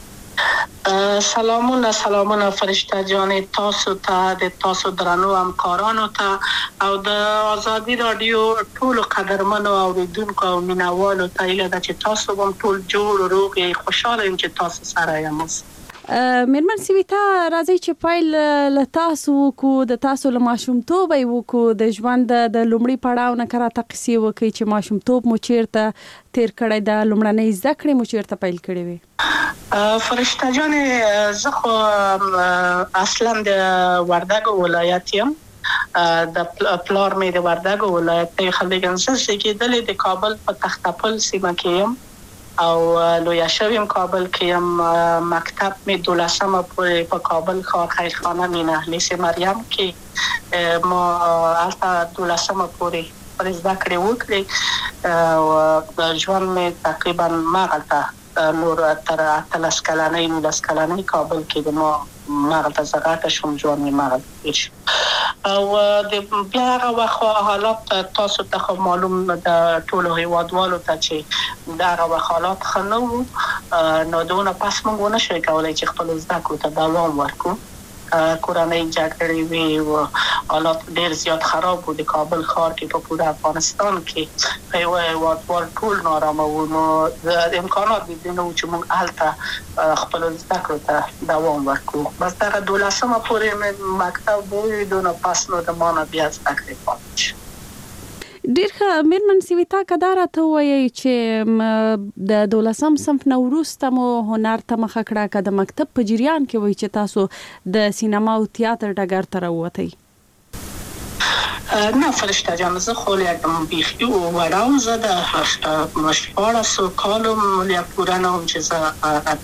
سلامونه سلامونه فرشته جان، تاسو ته د تاسو درنو همکارانو ته او د ازادي رادیو ټول قدرمنو اوریدونکو او مینوالو ته ایله ده چې تاسو هم ټول جوړ روغ خوشاله یم چې تاسو سره یم. میرمن سیویتا راځي چې پایل له تاسو کو د تاسو له ماشومتوب یو کو د ژوند د لومړي پړاو نه کرا تقسیم وکي چې ماشومتوب مو چیرته تیر کړی د لومړنۍ ذکر مو چیرته پیل کړی وي. فرشته جان، زه خو اصلا د وردګ ولایت یم، د پلار مې د وردګ ولایت ته خلګن سره کېدل د کابل په تختپل سیمه کې یم او لویا شویم کابل کې یم. مکتب می دولسمه پورې په کابل ښار خیرخانه مینه لیس مریم کې ما البته دولسمه پورې پر زده کړې وکړې او ژوند می تقریبا مغلطه نور تر اتلس کلنۍ نولس کلنۍ کابل کې د ما مغلطه زغاته شوم، ژوند می مغلطه شو او د بیا هغه وخت حالات تاسو ته معلوم د ټولو هیوادوالو ته چې دا هغه حالات خنو نو دونه پس موږ نشو کولای چې خپل زده کړو ته دوام ورکړو. کورنۍ جګړې وی او حالات ډېر زیات خراب وو د کابل ښار کې په پوره افغانستان کې په یو هیوادوال ټول نارامه وو، نو امکانات دې نه و چې موږ هلته خپل زده کړو ته دوام ورکړو. بس دا دولسمه پورې مکتب وو، دونه پس نو د ما نه بیا زده کړې پاتې شو. ډیر ښه. میرمن سیویتا کداره ته وایي چې د دولسم صنف نه وروسته مو هنر ته مخه کړه، که د مکتب په جریان کې وایي چې تاسو د سینما او تیاتر ډګر ته راووتئ؟ نه فرشته جان زه خو یکم بیخی و وړاو زه د شپاړسو کالو یا پوره نه وم چې زه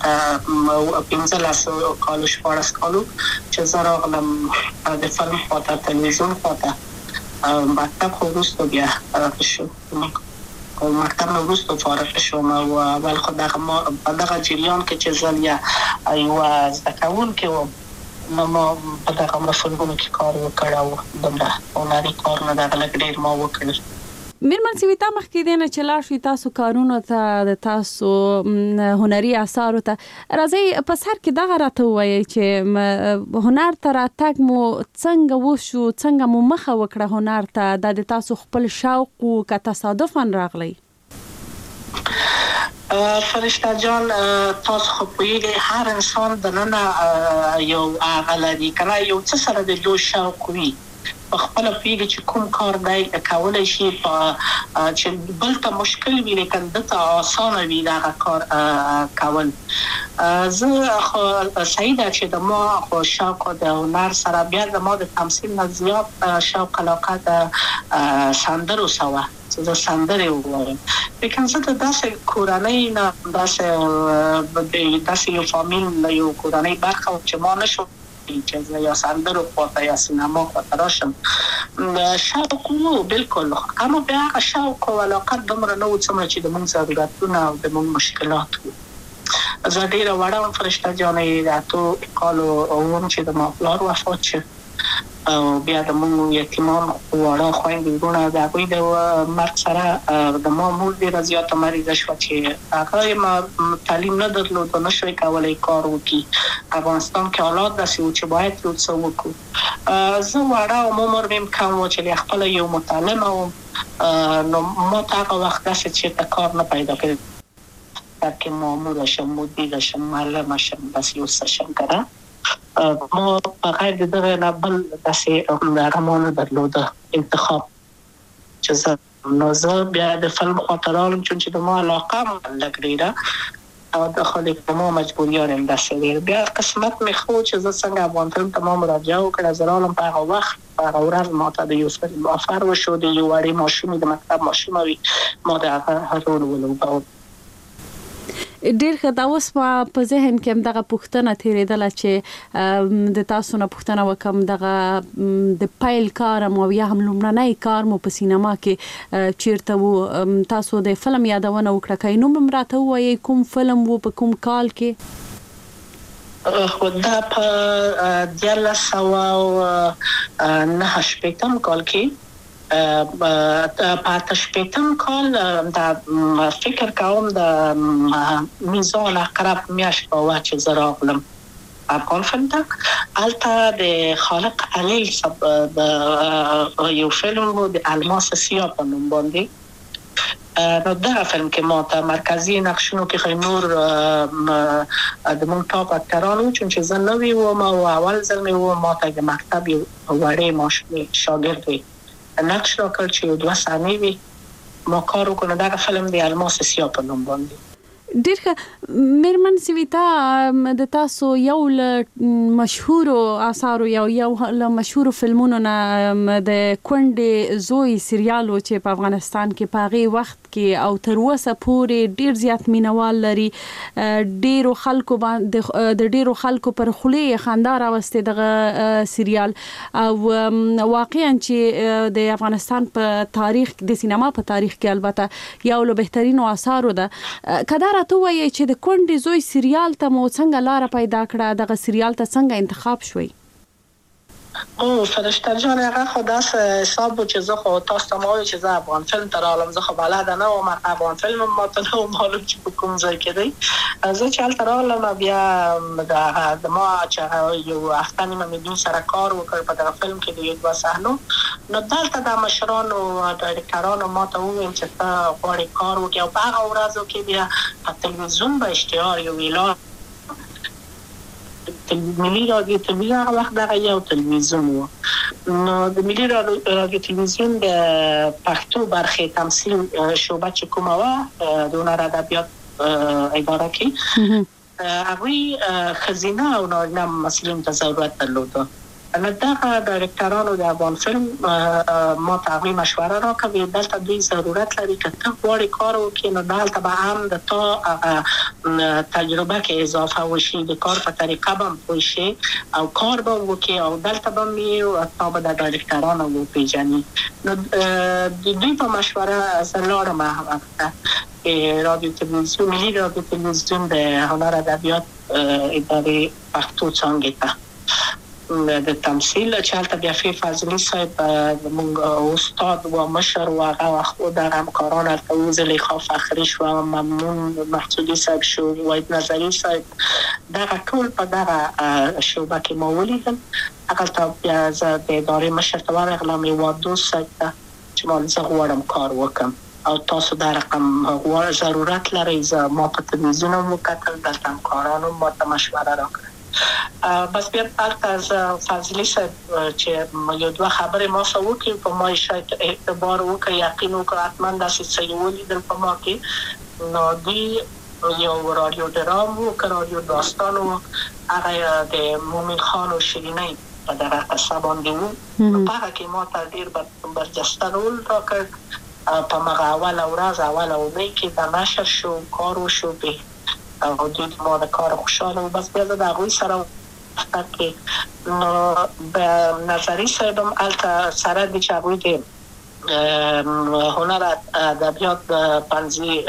پنځلس کالو شپاړس کالو چې زه راغلم د فلم خواته تلویزیون خواته مکتب خو وروسته بیا فارغ شو او مکتب نه وروسته فارغ شوم او اول خو دغه په دغه جریان کې چې زه یا یوه زده کوونکې وم نو ما په دغه مفلمونو کې کار وکړ او دومره هنري کارونه دغه لږ ډېر ما وکړل. میرمن سویتا مخکې دی نه چې لاړ شوي تاسو کارونو ته د تاسو هنري اثارو ته راځئ په سر کې دغه راته ووایئ چې هنر ته راتګ مو څنګه وشو څنګه مو مخه وکړه هنر ته دا د تاسو خپل شوق و که تصادفاً راغلی؟ فرشته جان تاسو خو پوهیږئ هر انسان دننه یو هغه لري که نه یو څه سره د دوی شوق وي په خپله پوهیږي چې کوم کار دی کولی شي چې بل ته مشکل وي لیکن ده ته اسانه وي دغه کار کول. زه خو صحیح ده چې د ما خو شوق د هنر سره بیا د ما د تمثیل نه زیات شوق علاقه د سندرو سوه چې زه سندرې ووایم لیکن زه د داسې کورنۍ نه داسې داسې یو فامیل له یو کورنۍ برخه وم چې ما نشو چې زه یا سندرو خواته یا سینما خواته راشم شوق و بلکل اما بیا هغه شوق او علاقه دومره نه و څومره چې د مونږ ضرورتونه او د مونږ مشکلات وو. زه ډېره وړه وم فرشته جانې د اتو کالو وم چې د ما پلار وفات شو او بیا د مونږ یتیمان واړه خویندې وروڼه د هغوی د مرګ سره د ما مور ډېره زیاته مریضه شوه چې هغه ما تعلیم نه درلود او نه شوی کولی کار وکړي. افغانستان کې حالات داسې و چې باید یو څه وکړو. زه وړه وم عمر مې کم و چې خپله یو متعلمه وم نو ما ته هغه وخت داسې چېرته کار نه پیدا کړی بلکې ماموره شم مدیره شم معلمه شم داسې یو څه شم که ما بغیر د دغه نه بل داسې هغه ما نه درلوده انتخاب چې زه نو زه بیا د فلم خواته راغلم چون چې د ما علاقه هم لږ ډېره او د خو د ما مجبوریان هم داسې ډېر بیا قسمت مې ښه چې زه څنګه افغان فلم ته ما مراجعه وکړه زه راغلم په هغه وخت په هغه ورځ ما ته د یو فلم آفر وشو د یو وړې ماشومې د مکتب ماشومه وي ما د هغه رول ولوباوه. ډیر ښه دا اوس په ذهن کې هم دغه پوښتنه تېرېدله چې د تاسو نه پوښتنه وکړم دغه د پیل کار مو یا هم لومړنی کار مو په سینما کې چیرته و تاسو د فلم یادونه وکړه که نوم هم راته ووایئ کوم فلم و په کوم کال کې؟ خو دا په دیارلس سوه نهه شپېتم کال کې په اته شپېتم کال د فکر کوم د میزان اقرب میاشت په وخت چې زه راغلم افغان فلم ته هلته د خالق علیل د یو فلم و د الماس سیاه په نوم باندې نو دغه فلم کې ما ته مرکزي نقشونو کې خو نور د مونږ ټاپ اکتران وو چون چې زه نوی وم او اول ځل مې و ما ته د مکتب یو وړې ماشومې شاګرد وي نقش را کړ چې دوه صحنې وي ما کار وکړو دغه فلم د الماس سیاه په نوم باندې. ډېر ښه میرمن سویتا د تاسو یو له مشهورو اثارو یو یو له مشهورو فلمونو نه د کونډې زوی سریال و چې په افغانستان کې په هغې وخت کې او تر اوسه پورې ډېر زیات مینوال لري ډېرو خلکو باندې د ډېرو خلکو پر خولې یې خندا راوستې دغه سریال او واقعا چې د افغانستان په تاریخ د سینما په تاریخ کې البته یو له بهترینو اثارو ده. که دا راته ووایئ چې د کونډې زوی سریال ته مو څنګه لاره پیدا کړه دغه سریال ته څنګه انتخاب شوئ؟ او فرشته جان هغه خو داسې حساب و چې زه خو تاسو ته ما وویل چې زه افغان فلم ته راغلم زه خو بلده نه وم افغان فلم هم ماته نه و معلوم چې په کوم ځای کې دی. زه چې هلته راغلم بیا د ما چې یو هفته نیمه مې دوی سره کار وکړ په دغه فلم کې د یو دوه صحنو نو دلته د مشرانو ډایرکټرانو ما ته وویل چې ته غواړې کار وکړې او په هغه ورځو کې بیا په تلویزیون به اشتهار یو اعلان ملي رادیو تلویزیون هغه وخت دغه یو تلویزیون و نو د ملي رادیو تلویزیون د پښتو برخې تمثیل شعبه چې کومه وه د هنر ادبیات اداره کې هغوی ښځینه او نارینه ممثلینو ته ضرورت درلوده نو دغه ډایرکټرانو د افغان فلم ما ته هغوی مشوره راکوي دلته دوی ضرورت لري که ته غواړې کار وکړې نو دلته به هم د تا هغه تجربه کې اضافه وشي د کار په طریقه به هم پوه شي او کار به وکړې او دلته به هم وي تا به د ډایرکټرانو وپېژني نو د دوی په مشوره زه لاړم هغه ته رادیو تلویزیون ملي رادیو تلویزیون د هنر ادبیات ادارې پښتو څانګې ته د تمثیل چې هلته بیا فی فضلي صاحب زموږ استاد و مشر و هغه وخت دغه همکاران هلته و زلیخا فخري شوه ممنون محسودي صاحب شو وحید نظري صاحب دغه ټول په دغه شعبه کې ما ولیدل هغلته بیا زه د ادارې مشر ته ورغلم یو دوست صاحب ته چې ما زه غواړم کار وکړم او تاسو دا رقم غواړئ ضرورت لرئ زه ما په تلویزیون هم وکتل دلته همکارانو ما ته مشوره راکړه بس بیا هلته از فضلي صاحب چې یو دوه خبرې ما سره وکړي په ما شاید اعتبار وکړي یقین وکړه حتما داسې څه یې ولیدل په ما کې نو دوی یو رادیو ډرام و که رادیو داستان و هغه د مومن خان و شیرینۍ په دغه قصه باندې و نو په هغه کې ما ته ډېر برجسته رول راکړ په مغه اوله ورځ اوله اونۍ کې دا نشر شو کار وشو به او دوی ما د کار خوشحاله و بس بیا د هغوی سره وختت کې نو به نظري صاحب هم هلته سره دي چې هغوی د هنر ادبیات پنځي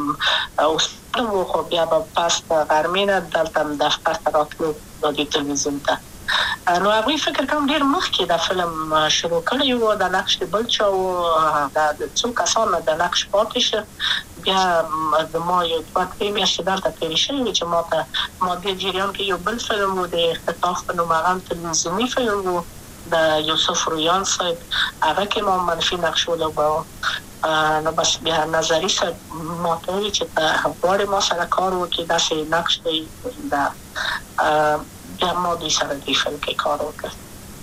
استاد و خو بیا به پس د غرمې نه دلته دفتر ته راتلو رادیو تلویزیون ته نو هغوی فکر کوم ډېر مخکې د فلم شروع کړی و د نقش د بل چا و د څو کسانو د نقش پاتې شه بیا د ما یو دوه درې میاشتې دلته تېرې شوې وې چې ما ته ما دې جریان کې یو بل فلم و د اختطاف په نوم هغه هم تلویزیوني فلم و د یوسف رویان صاحب هغه کې ما منفي نقش ولوباوه نو بس بیا نظري صاحب ما ته وویل چې ته غواړې ما سره کار وکړې داسې نقش دی د بیا ما دوی سره دې فلم کې کار وکړ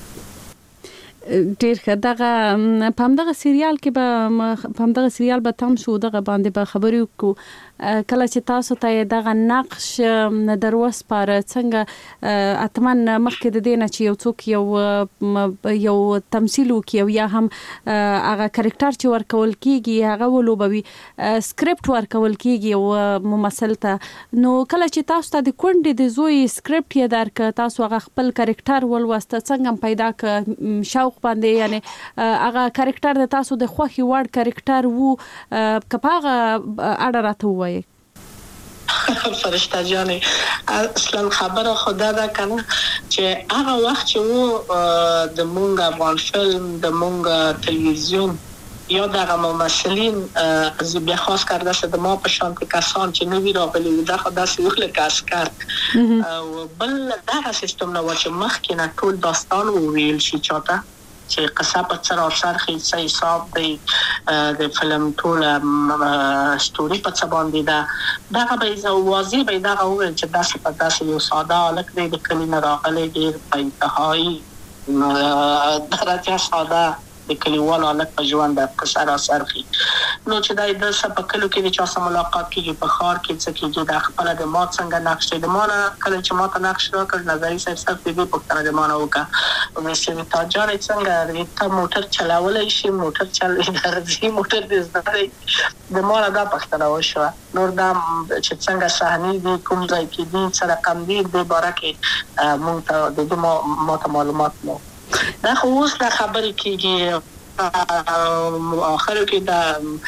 ډیر ښه دغه په همدغه سریال کې به په همدغه سریال به تم شو دغه باندې به خبرې وکړو کله چې تاسو ته دغه نقش در وسپاره څنګه اتمن مخکې د دې نه چې یو څوک یو یو تمثیل وکړي او یا هم هغه کرکټر چې ورکول کیږي هغه ولوبوي سکرپټ ورکول کیږي او ممثل ته نو کله چې تاسو ته د کونډې د زوی سکرپټ یې درک تاسو هغه خپل کرکټر ولوسته څنګه پیدا ک شوق باندې یعنی هغه کرکټر د تاسو د خوښي وړ کرکټر وو کپاغه اړه راته وایي فرشته جانې اصلا خبره خدا ده کنه چې هغه وخت چې وو د مونږ افغان فلم د مونږ تلویزیون یا دغه ممثلین از بیا خاص کرده است د ما په شانت کسان چې نوی راغلي وو دغه داسې وخت لکه عسکر او بل دغه سیستم نه و چې مخکې نه ټول داستان وویل شي چاته چې قصه په سر او سرخي څه حساب دی د فلم ټول ستوري په څه باندې ده دغه به واضح به دغه وویل چې داسې په داسې یو ساده هلک دی د کلي نه راغلی ډېر په انتهایي درجه ساده د کلیوالو هلک په ژوند د قصه را سرخي نو چې دا د څه په کلو کې د چا سره ملاقات کېږي په ښار کې څه کېږي دا خپله د ما څنګه نقش دی د ما نه کله چې ما ته نقش راکړ نظري صاحب صرف د دې پوښتنه د ما نه وکړه ویل چې تا جانې څنګه ته موټر چلولی شي موټر چل درځي موټر دې زده دی د ما نه دا پوښتنه وشوه نور دا چې څنګه صحنې دي کوم ځای کې دي څه رقم دي دې باره کې موږ ته د دې ما ته معلومات نه دا خو اوس دا خبرې کېږي آخر کې دا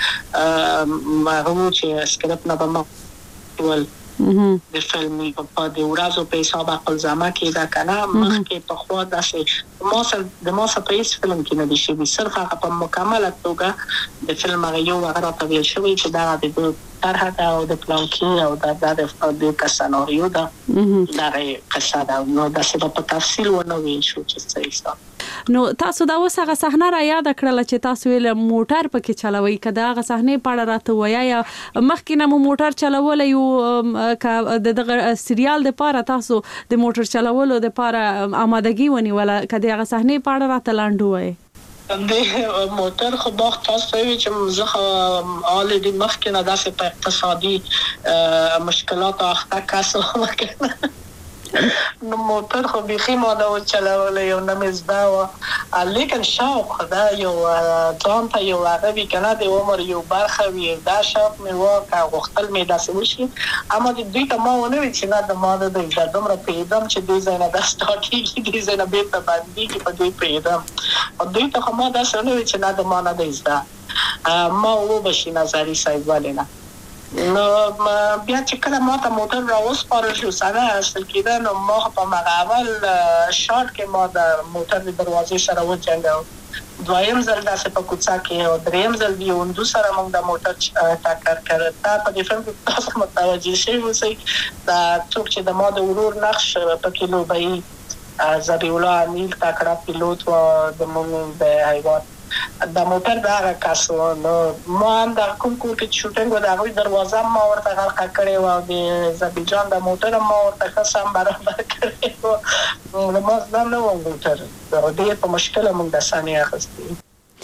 هغه چې سکرپټ نه به ما ول د فلمي په د ورځو په حساب عقل زما کې دا کنه مخکې په خوا داسې ما سره د ما سره په هیڅ فلم کې نه دي شوي صرف هغه په مکمله توګه د فلم هغه یو هغه راته ویل شوی چې دا د طرحه ده او د پلانکي او دا د سناریو ده دغه قصه ده نو داسې په تفصیل ونه ویل شو چې څه حساب نو تاسو دا اوس هغه صحنه را یاد کړله چې تاسو ویل موټر پکې چلوي که دا هغه صحنې په اړه راته وایه یا مخکې نه مو موټر چلولی یو که د دغه سریال دپاره تاسو د موټر چلولو دپاره آمادګي ونیوله که د هغه صحنې په اړه راته لنډ ووایې د موټر خو باغ تاسو وی چې زه خو آلریډي مخکې نه داسې په اقتصادي مشکلات اخته کس وم نو موټر خو بيخي ما دا چلول یو نه زده و لیکن شوق دا یو ځان ته یو هغه کنه د عمر یو برخه وي دا شوق مې وکړ غوښتل مې داسې وشي اما د دوی ته ما ونه وی چې نه د ما د دومره پیدم چې دوی زنه د سټاټي دوی زنه به په باندې کې په دوی پیدم او دوی ته ما دا څه وی چې نه د ما نه د زده ما و بشي نظری صاحب ولینا نو بیا چې کله ما ته موټر راوسپارل شو سره اصل کېده نو ما په مغاول شارټ کې ما د موټر د دروازې سره وچنګاو دویم ځل داسې په کوڅه کې او دریم ځل بیا وندو سره موږ د موټر ټاکر کړ تا په دې فلم کې تاسو متوجه شئ اوسئ دا څوک چې د ما د ورور نقش په کې لوبوي زبی الله امیل تکړه پیلوټ و د موږ د هیواد د موټر دا کاسو نو ما هم د کوم کور کې شوټینګ و د هغوی دروازه ما ورته غلقه کړې وه او د زبی جان د موټر ما ورته ښه سم برابر کړی و نو ما زده نه وم موټر ډېر په مشکله موږ د ثانیې اخیستې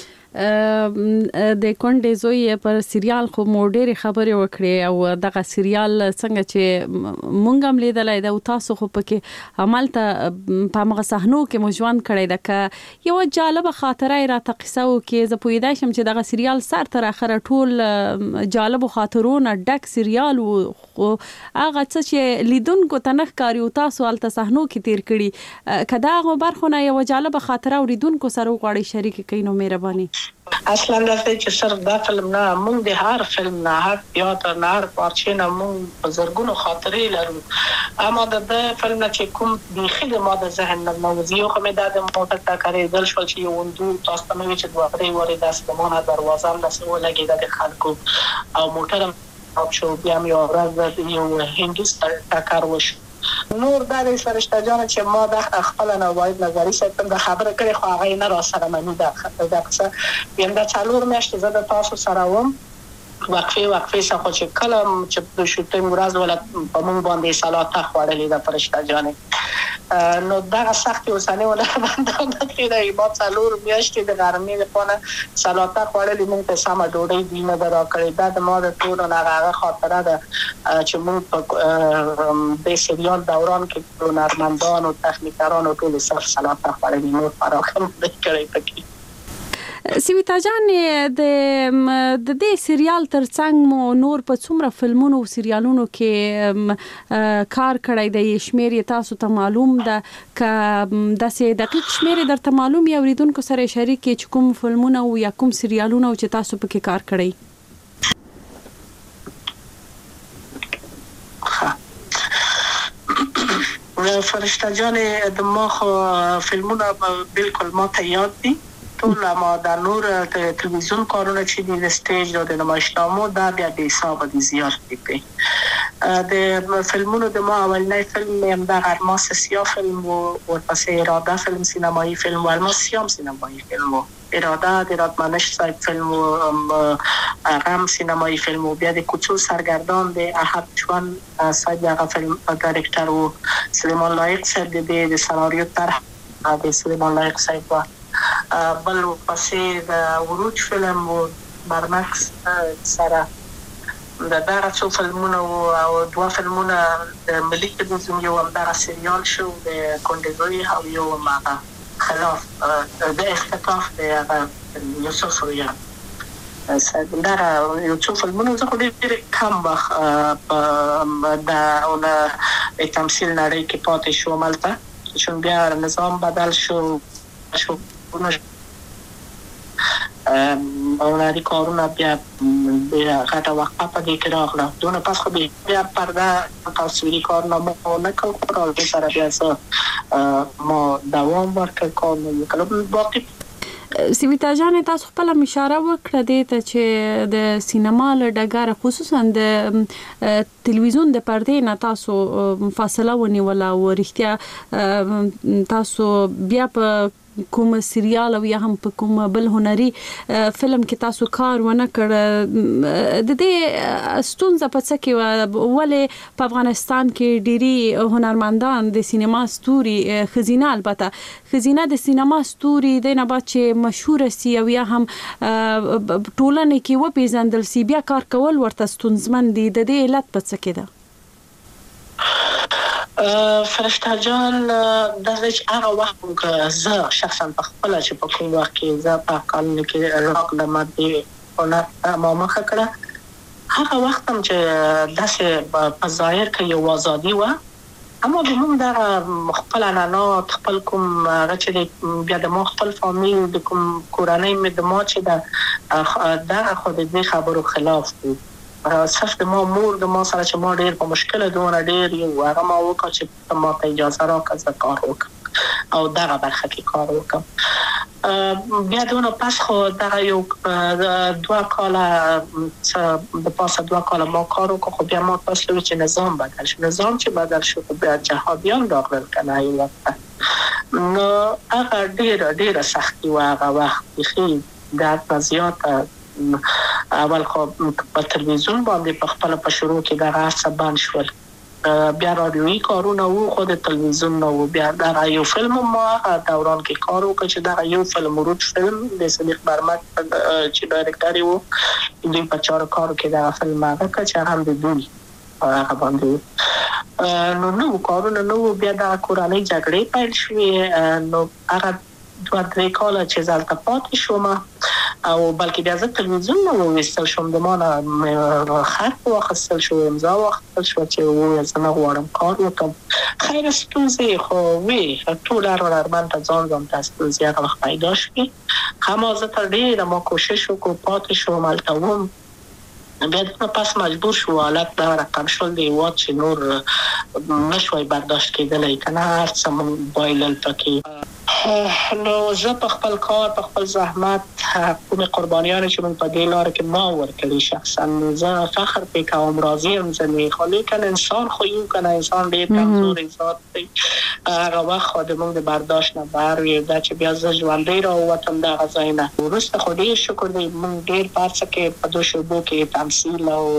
د کونډې زوی پر سریال خو مو ډېرې خبرې وکړې او دغه سریال څنګه چې مونږ هم لیدلی ده او تاسو خو پکې همالته په همغه صحنو کې مو ژوند کړی ده که یوه جالبه خاطره یې راته قصه وکړې زه پوهېدی شم چې دغه سریال سر تر اخره ټول جالبو خاطرو نه ډک سریال و خو هغه څه چې لیدونکو ته نه ښکاري او تاسو هلته صحنو کې تیر کړي که د هغو برخو نه یوه جالبه خاطره اورېدونکو سره وغواړئ شریکې کوي نو مهرباني اصلا دلته چې صرف دا فلم نه موږ د هر فلم نه هر تیاتر نه هر پارچې نه موږ په زرګونو خاطرې لرو اما د فلم نه چې کوم بیخي د ما د ذهن نه موضوع خو مې دا د موټر ټاکرې دل شو چې یو وندو تاسو ته مې چې دوه درې وارې داسې د مانه دروازه هم داسې ولګېده د خلکو او موټر هم شو بیا مې یوه ورځ د یو هندوس ټاکر وشو نور دا د فرشته جان چې ما د خپل نوبایت نظری سیستم د خبره کړې خو هغه نه را سره منی دا دا څه یم دا څلور میاشتې زه د تاسو سره وم وقفه وقفه څخه چې کلم چې د شوټینګ ورځ ولا په مونږ باندې سلاته خوړلې د فرشته جان نو دا سخت اوسانه ولا باندې کې دا یو څلور میاشتې د ګرمۍ لپاره سلاته خوړلې مونږ ته سم ډوډۍ دینه درا کړې دا د ما د ټول نه هغه خاطره ده چې مونږ په سریال دوران کې هنرمندان او تخنیکران او ټول صرف سلاته خوړلې نور فراخم کړې پکې سیویتا جان د د دې سریال ترڅنګ مو نور په څومره فلمونو او سریالونو کې کار کړی دی شمیر تاسو ته معلوم ده ک داسې دقیق شمیر درته معلوم یا اوریدونکو سره شریک چې کوم فلمونه او یا کوم سریالونه چې تاسو پکې کار کړی فرشته جان د ما خو فلمونه بالکل ما ته یاد دي ټول ما د نور تلویزیون کارونه چې د سټیج او د نمایشنامو دا بیا د حساب دي زیات دي د فلمونو د ما اولنی فلم هم د الماس سیاه فلم و ورپسې اراده فلم سینمایی فلم و الماس سیاه سینمایی فلم و اراده د رادمنش صاحب فلم و غم سینمایی فلم و بیا د کوچو سرگردان د احد چوان صاحب هغه فلم ډایرکټر و سلیمان لایق صاحب د سناریو طرح د سلیمان لایق صاحب و بل پسې د وروج فلم و برمکس سره د دغه څو فلمونه او دوه فلمونه د ملي تلویزیون یو هم دغه سریال شو د کونډې زوی او یو هم هغه خلاف د اختطاف د هغه یوسف رویان دغه یو څو فلمونه زه خو ډېر کم وخت د تمثیل نړۍ کې پاتې شوم هلته چون بیا نظام بدل شو شو اولادی کارونه بیا غټه وقفه په دې کې راغله دونه پس خو بیا پرده تصویري کارونه مو نه کړل او د سره بیا ما دوام ورکړ کار مو وکړ باقي سیویتا جان تاسو خپل اشاره وکړه دې ته چې د سینما له ډګره خصوصا د تلویزیون د پردې نه تاسو فاصله ونیوله او رښتیا تاسو بیا په کوم سریال او یا هم په کوم بل هنري فلم کې تاسو کار ونه کړ د دې ستونزه په څه کې ولې په افغانستان کې ډيري هنرمندان د سینما ستوري خزینه البته خزینه د سینما ستوري د نه بعد چې مشهور سي او یا هم ټولنه کې و پیژندل سي بیا کار کول ورته ستونزمن دي د دې علت په څه کې ده فرشته جان د چې هغه وخت که زه شخصا په خپل چې په کوم وخت کې زه په قانون کې راغلم د هنر ما مخه کړه هغه وخت هم چې داسې په ظاهر کې یو ازادي و اما د موږ د خپل عنعنات خپل کوم هغه چې بیا د ما خپل فامیل د کوم کورنۍ مې د ما چې د دغه خو د دې خبرو خلاف و صرف د ما مور د ما سره چې ما ډېر په مشکله دونه ډېر یو هغه ما وکړه چې ما ته اجازه راکړه زه کار وکړم او دغه برخه کې کار وکړم بیا دونه پس خو دغه یو دوه کاله د پاسه دوه کاله ما کار وکړ خو بیا ما پس لوي چې نظام بدل شو نظام چې بدل شو خو بیا جهادیان راغلل کنه یو وخت نو هغه ډېره ډېره سختي و هغه وخت بیخي درد زیاته اول خو په تلویزیون باندې په خپل په شروع کې دغه څه بند شول بیا رادیویي کارونه وو خو د تلویزیون نو بیا دغه یو فلم ما دوران کې کار وکړ چې دغه یو فلم ورود فلم د صدیق برمک چې ډایرکټر وو دوی په چارو کارو کې دغه فلم هغه کړ چې هم د دوی هغه باندې نو نو کارونه نو بیا د کورنۍ جګړې پیل شوې نو هغه دوه درې کاله چې زلته پاتې شوم او بلکې بیا زه تلویزیون نه وویستل شوم د ما نه خط واخیستل شو امضا واخیستل شو چې ووایه زه نه غواړم کار وکړم خیر ستونزې خو وي ټول هنرمند ته ځان ځان ته ستونزې هغه وخت پیدا شوې همه زه تر ډېره ما کوشش وکړو پاتې شوم هلته وم بیا دونه پس مجبور شو حالت دا رقم شول د هېواد چې نور نشوی برداشت کېدلی که نه هر څه مونږ بایلل پکې نو زه په خپل کار په خپل زحمت کومې قربانیانې چې مونږ په دې لاره کې ما ورکړي شخصا زه فخر پرې کوم راضي یم ځینې خو لیکن انسان خو یو که نه انسان ډېر کمزوری ذات دی هغه وخت خو د مونږ د برداشت نه بهر وي دا چې بیا زه ژوندی راووتم د هغه ځای نه وروسته خو ډېر شکر دی مونږ ډېر په هر څه کې په دو شعبو کې تمثیل او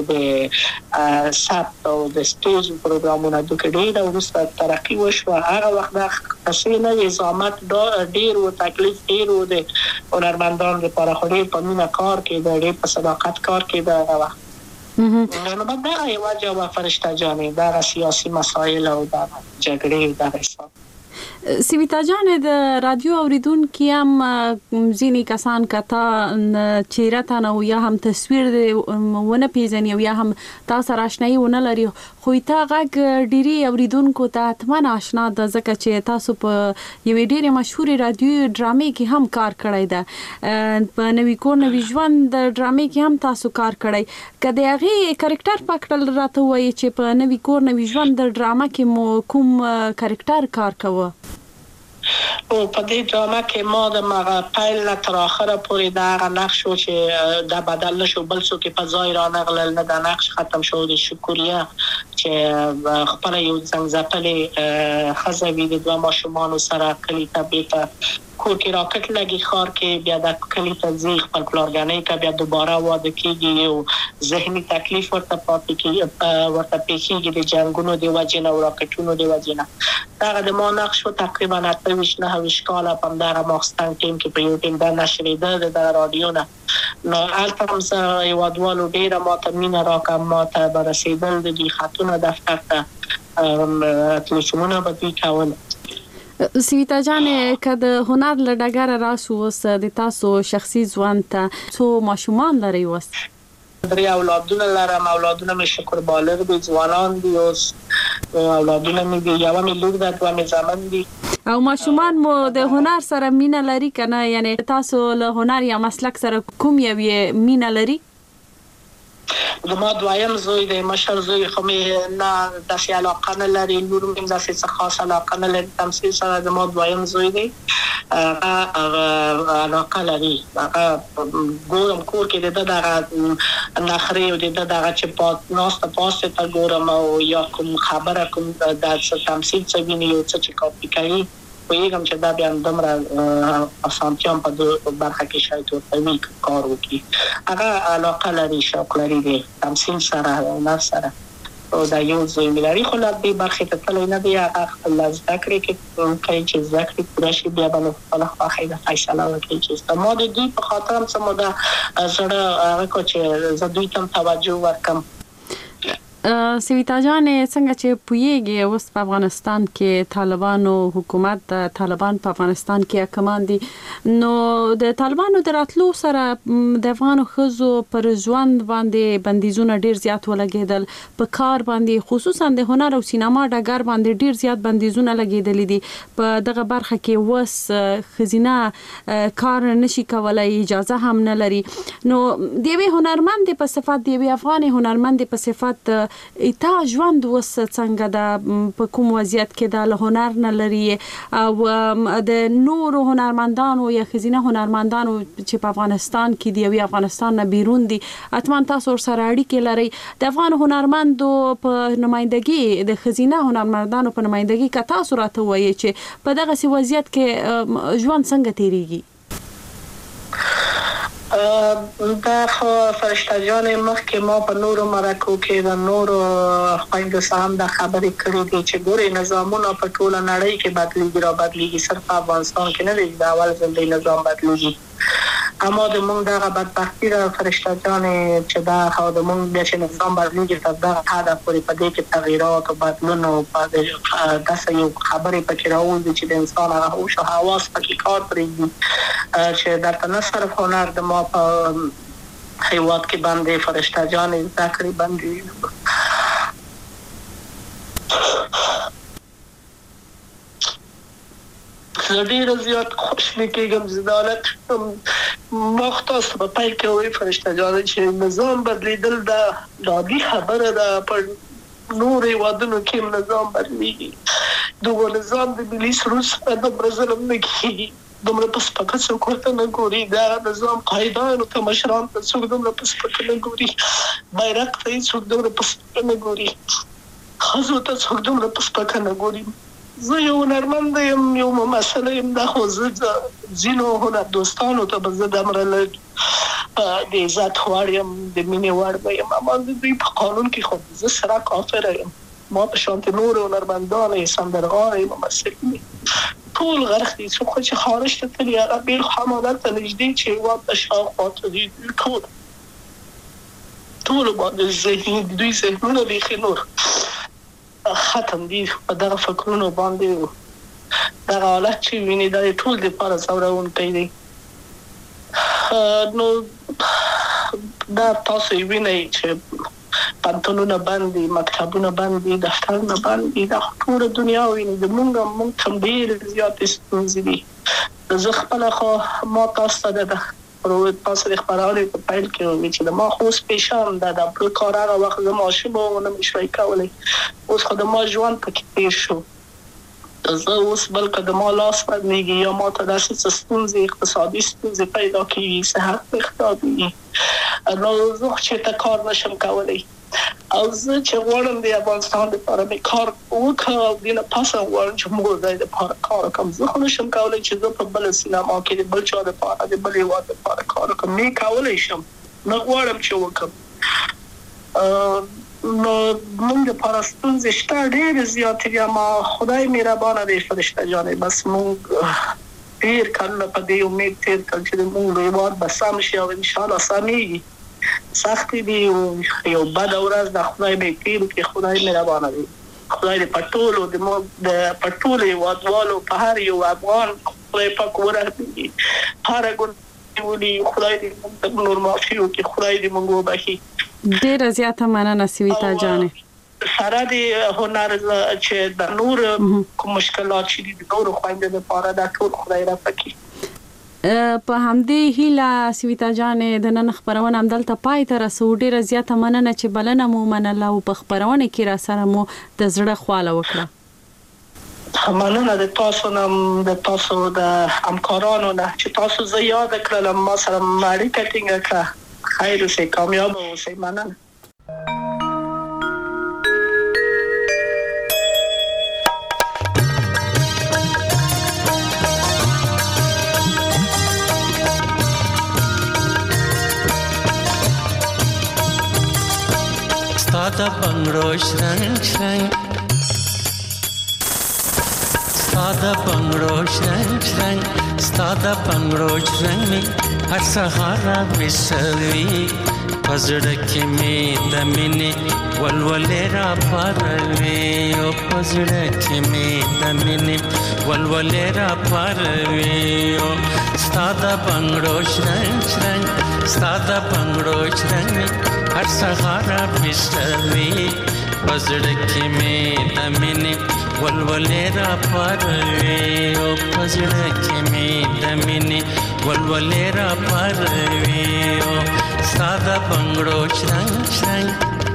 د ثبت او د سټیج پروګرامونه دوی کې ډېره وروسته ترقي وشوه هغه وخت دا قصې نه وې زحمت ډېر و تکلیف ډېر و د هنرمندانو دپاره خو ډېر په مینه کار کېده ډېر په صداقت کار کېده هغه وخت نو بعد دغه یوه جواب فرشته جانې دغه سیاسي مسایل او دغه جګړې دغه حساب سویتا جان د رادیو اوریدونکي هم ځینې کسان کته چهره ته نه یا هم تصویر ونه پیژني او یا هم تاسو سره آشنایي ونه لري خو ته غږ ډېری اوریدونکو ته حتما آشنا ده ځکه چې تاسو په یوې ډېرې مشهورې رادیو ډرامې کې هم کار کړی ده په نوي کور نوي ژوند د ډرامې کې هم تاسو کار کړی که د هغې کرکټر په کړل راته ووایي چې په نوي کور نوي ژوند د ډرامه کې مو کوم کرکټر کار کوه او په دې ډرامه کې ما د مغه پیل نه تر اخره پورې دا هغه نقش و چې دا بدل نشو بل څوک په ځای را نغلل نه دا نقش ختم شو د شکریا چې خپل یو څنګه ځپلې ښځه وي د دوه ماشومانو سره کلی ته بیرته کور کې راکټ لګي ښار کې بیا د کلی ته ځي خپل پلارګانۍ ته بیا دوباره واده کېږي یو ذهني تکلیف ورته پاتې کېږي ورته پېښېږي د جنګونو د وجې نه او راکټونو د وجې نه دغه د ما نقش و تقریبا اته ویشت نهه ویشت کاله په همدغه ماخستن ټیم کې په یو ټیم دا نشرېده د دغه راډیو نه نو هلته هم زه هېوادوالو ډېره ما ته مینه راکړه ما ته به رسېدل د دوی خطونه دفتر ته تلیفونونه به دوی کول سویتا جان که د هنر له ډګره راسو اوس د تاسو شخصي ژوند ته څو ماشومان لرئ اوس درې اولادونه لرم اولادونه مې شکر بالغ دي ځوانان دي اوس اولادونه مې دي یوه مې لور ده دوه مې زامن دي او ماشومان مو د هنر سره مینه لري که نه یعنی تاسو له هنر یا مسلک سره کوم یوې مینه لري زما دویم زوی دی مشر زوی خو مې نه داسې علاقه نه لري لور مې داسې څه خاص علاقه نه لري تمثیل سره زما دویم زوی دی هغه علاقه لري هغه ګورم کور کې د ده دغه نخرې او د ده دغه چې ناسته پاسته ته ګورم او یا کوم خبره کوم د څه تمثیل څه ویني یو څه چې کاپي کوي پوهېږم چې دا بیا دومره اسانتیا هم په برخه کې شاید ورته وي کار وکړي هغه علاقه لري شوق لري د تمثیل سره هنر سره او دا یو زوی مې لري خو لا دې برخې ته تللی نه دی هغه خپل زده کړې کې کوي چې زده کړې پوره شي بیا به نو خپله خوښۍ د فیصله وکړي چې ما د دوی په خاطر هم څه موده زړه هغه کړو چې زه دوی ته هم توجه ورکړم سویتا جان څنګه چې پویږي اوس په افغانستان کې طالبانو حکومت طالبان په افغانستان کې حکمان دي نو د طالبانو د راتلو سره د افغان خزو پر ژوند باندې بندیزونه ډیر زیات ولګیدل په کار باندې خصوصا د هنر او سینما ډګر باندې ډیر زیات بندیزونه لګیدل دي په دغه برخه کې وس خزینه کار نشي کولای اجازه هم نه لري نو د یو هنرمند په صفت د یو افغان هنرمند په صفت ایتا ژوند وس څنګه د په کوم وضعیت کې د هنر نه لري او د نورو هنرمندانو یا خزینه هنرمندانو چې په افغانستان کې دی او افغانستان نه بیرون دي اتمن تاسو سره اړیکې لري د افغان هنرمندو په نمائندګي د خزینه هنرمندانو په نمائندګي کې تاسو راته وایي چې په دغه سی وضعیت کې ژوند څنګه تیریږي دا خو فرشته جان مخکې ما په نورو مرکو کې د نورو خویندو سره هم دا خبرې کړې دي چې ګورې نظامونه په ټوله نړۍ کې بدلیږي را بدلیږي صرف په افغانستان کې نه دی د اول ځل دی نظام بدلیږي اما د مونږ دغه بدبختي ده فرشته جان چې دا خو د مونږ بیا چې نظام بدلیږي تر دغه حده پورې په دې کې تغییرات او بدلون او داسې یو خبرې پکې راوځي چې د انسان هغه هوش او حواس پکې کار پرېږدي چې درته نه صرف هنر د ما په هیواد کې باندې فرشته جان زده کړې باندې زه ډېره زیات خوشحاله کېږم چې د حالت مختص په پیل کې وایي فرشته جان چې نظام بدلیدل دا عادي خبره ده په نور هیوادونو کې نظام بدلیږي دغه نظام د ملي سرود سره دومره ظلم نه کېږي دومره په سپکه څوک ورته نه ګوري دا نظام قایدانو ته مشران ته څوک دومره په سپکه نه ګوري بیرغ ته څوک دومره په سپکه نه ګوري ښځو ته څوک دومره په سپکه نه ګوري زه یو هنرمند یم یو ممثل یم دا خو زه ځینو هنر دوستانو ته به زه دومره د عزت وړ یم د مینې وړ به یم اما د دوی په قانون کې خو زه سره کافره یم ما په شانتې نورو هنرمندان یې سندرغاړی یم ممثل یم ټول غرق دي څوک چې خارج ته تللي هغه بېل حمادت ته نږدې چې هېواد ته شاوخوا ته دي ټول ټولو باندې ذهني د دوی ذهنونه بیخي نور ختم دي په دغه فکرونو باندې دغه حالت چې ویني دا ټول دپاره ځورونکی دی نو دا تاسو یې وینئ چې پنتونونه بند دي مکتبونه بند دي دفترونه بند دي دا ټوله دنیا ویني د مونږ مونږ ته ډېرې زیاتې ستونزې دي زه خپله خو ما تاسو ته د تاسو د خپرونې په پیل کې وویل چې د ما خو اوس پیشان ده د بل کار هغه وخت زه ماشوم وم نه مې شوی کولی اوس خو د ما ژوند پکې تېر شو زه اوس بلکې د ما لاس بدلېږي یا ما ته داسې څه ستونزې اقتصادي ستونزې پیدا کېږي صحت مې خرابېږي نو زه خو چېرته کار نشم کولی او زه چې غواړم د افغانستان دپاره مې کار وکړم او دې نه پس هم غواړم چې موږ ځای دپاره کار وکړم زه خو نشم کولی چې زه په بله سینما کې د بل چا دپاره د بل هېواد دپاره کار وکړم نه کولی شم نه غواړم چې وکړم نو موږ دپاره ستونزې شته ډېرې زیاتې دي اما خدای مهربانه دی فرشته جانې بس موږ ډېر کلونه په دې امید تېر کړل چې زموږ هېواد به سم شي او انشاءالله سمېږي سختې دي یو بده ورځ د خدای به یې تېر کړي خدای مهربانه دی خدای دې په ټولو د په ټولو هېوادوالو په هر یو افغان خدای پاک ورحمېږي هره ګناه ولي خدای دې موږ نور معافي وکړي خدای دې موږ وبخي ډېره زیاته مننه سویتا جانې سره د هنر چې د نور کوم مشکلات چې دي د نورو خویندو دپاره دا ټول خدای رفع کړي په همدې هیله سویتا جانې د نن خپرونه همدلته پای ته رسو ډېره زیاته مننه چې بلنه مو ومنله او په خپرونه کې را سره مو د زړه خواله وکړه مننه د تاسو نه د تاسو د همکارانو نه چې تاسو زه یاد کړلم ما سره اړیکه ټینګه کړه خیر اوسئ کامیاب اوسئ مننه ساده بنگړو شرنګ شرنګ ساده بنگړو شرنګ شرنګ ساده بنگړو شرنګ می هر سهار وسوي پزړه کې مې د مینې ولولې را پاروي او پزړه کې مې د مینې ولولې را پاروي او ستا د بنګړو شرنګ شرنګ ستا د بنګړو شرنګ هر سهار بشوي پزړه کې مې د مینې ولولې را پاروي او پزړه کې مې د مینې ولولې را پاروي او ستا د بنګړو شرنګ شرنګ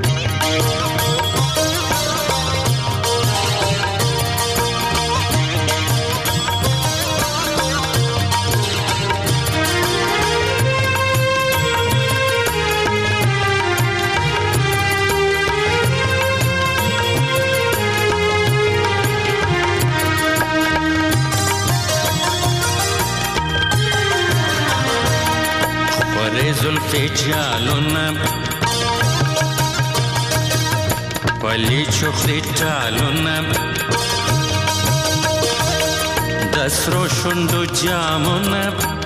زلفی جالونا پلی چخلی جالونا دسرو شندو جامونا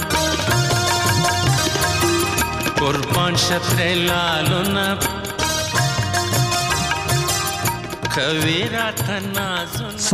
قربان شطر لالونا کویرا تنازونا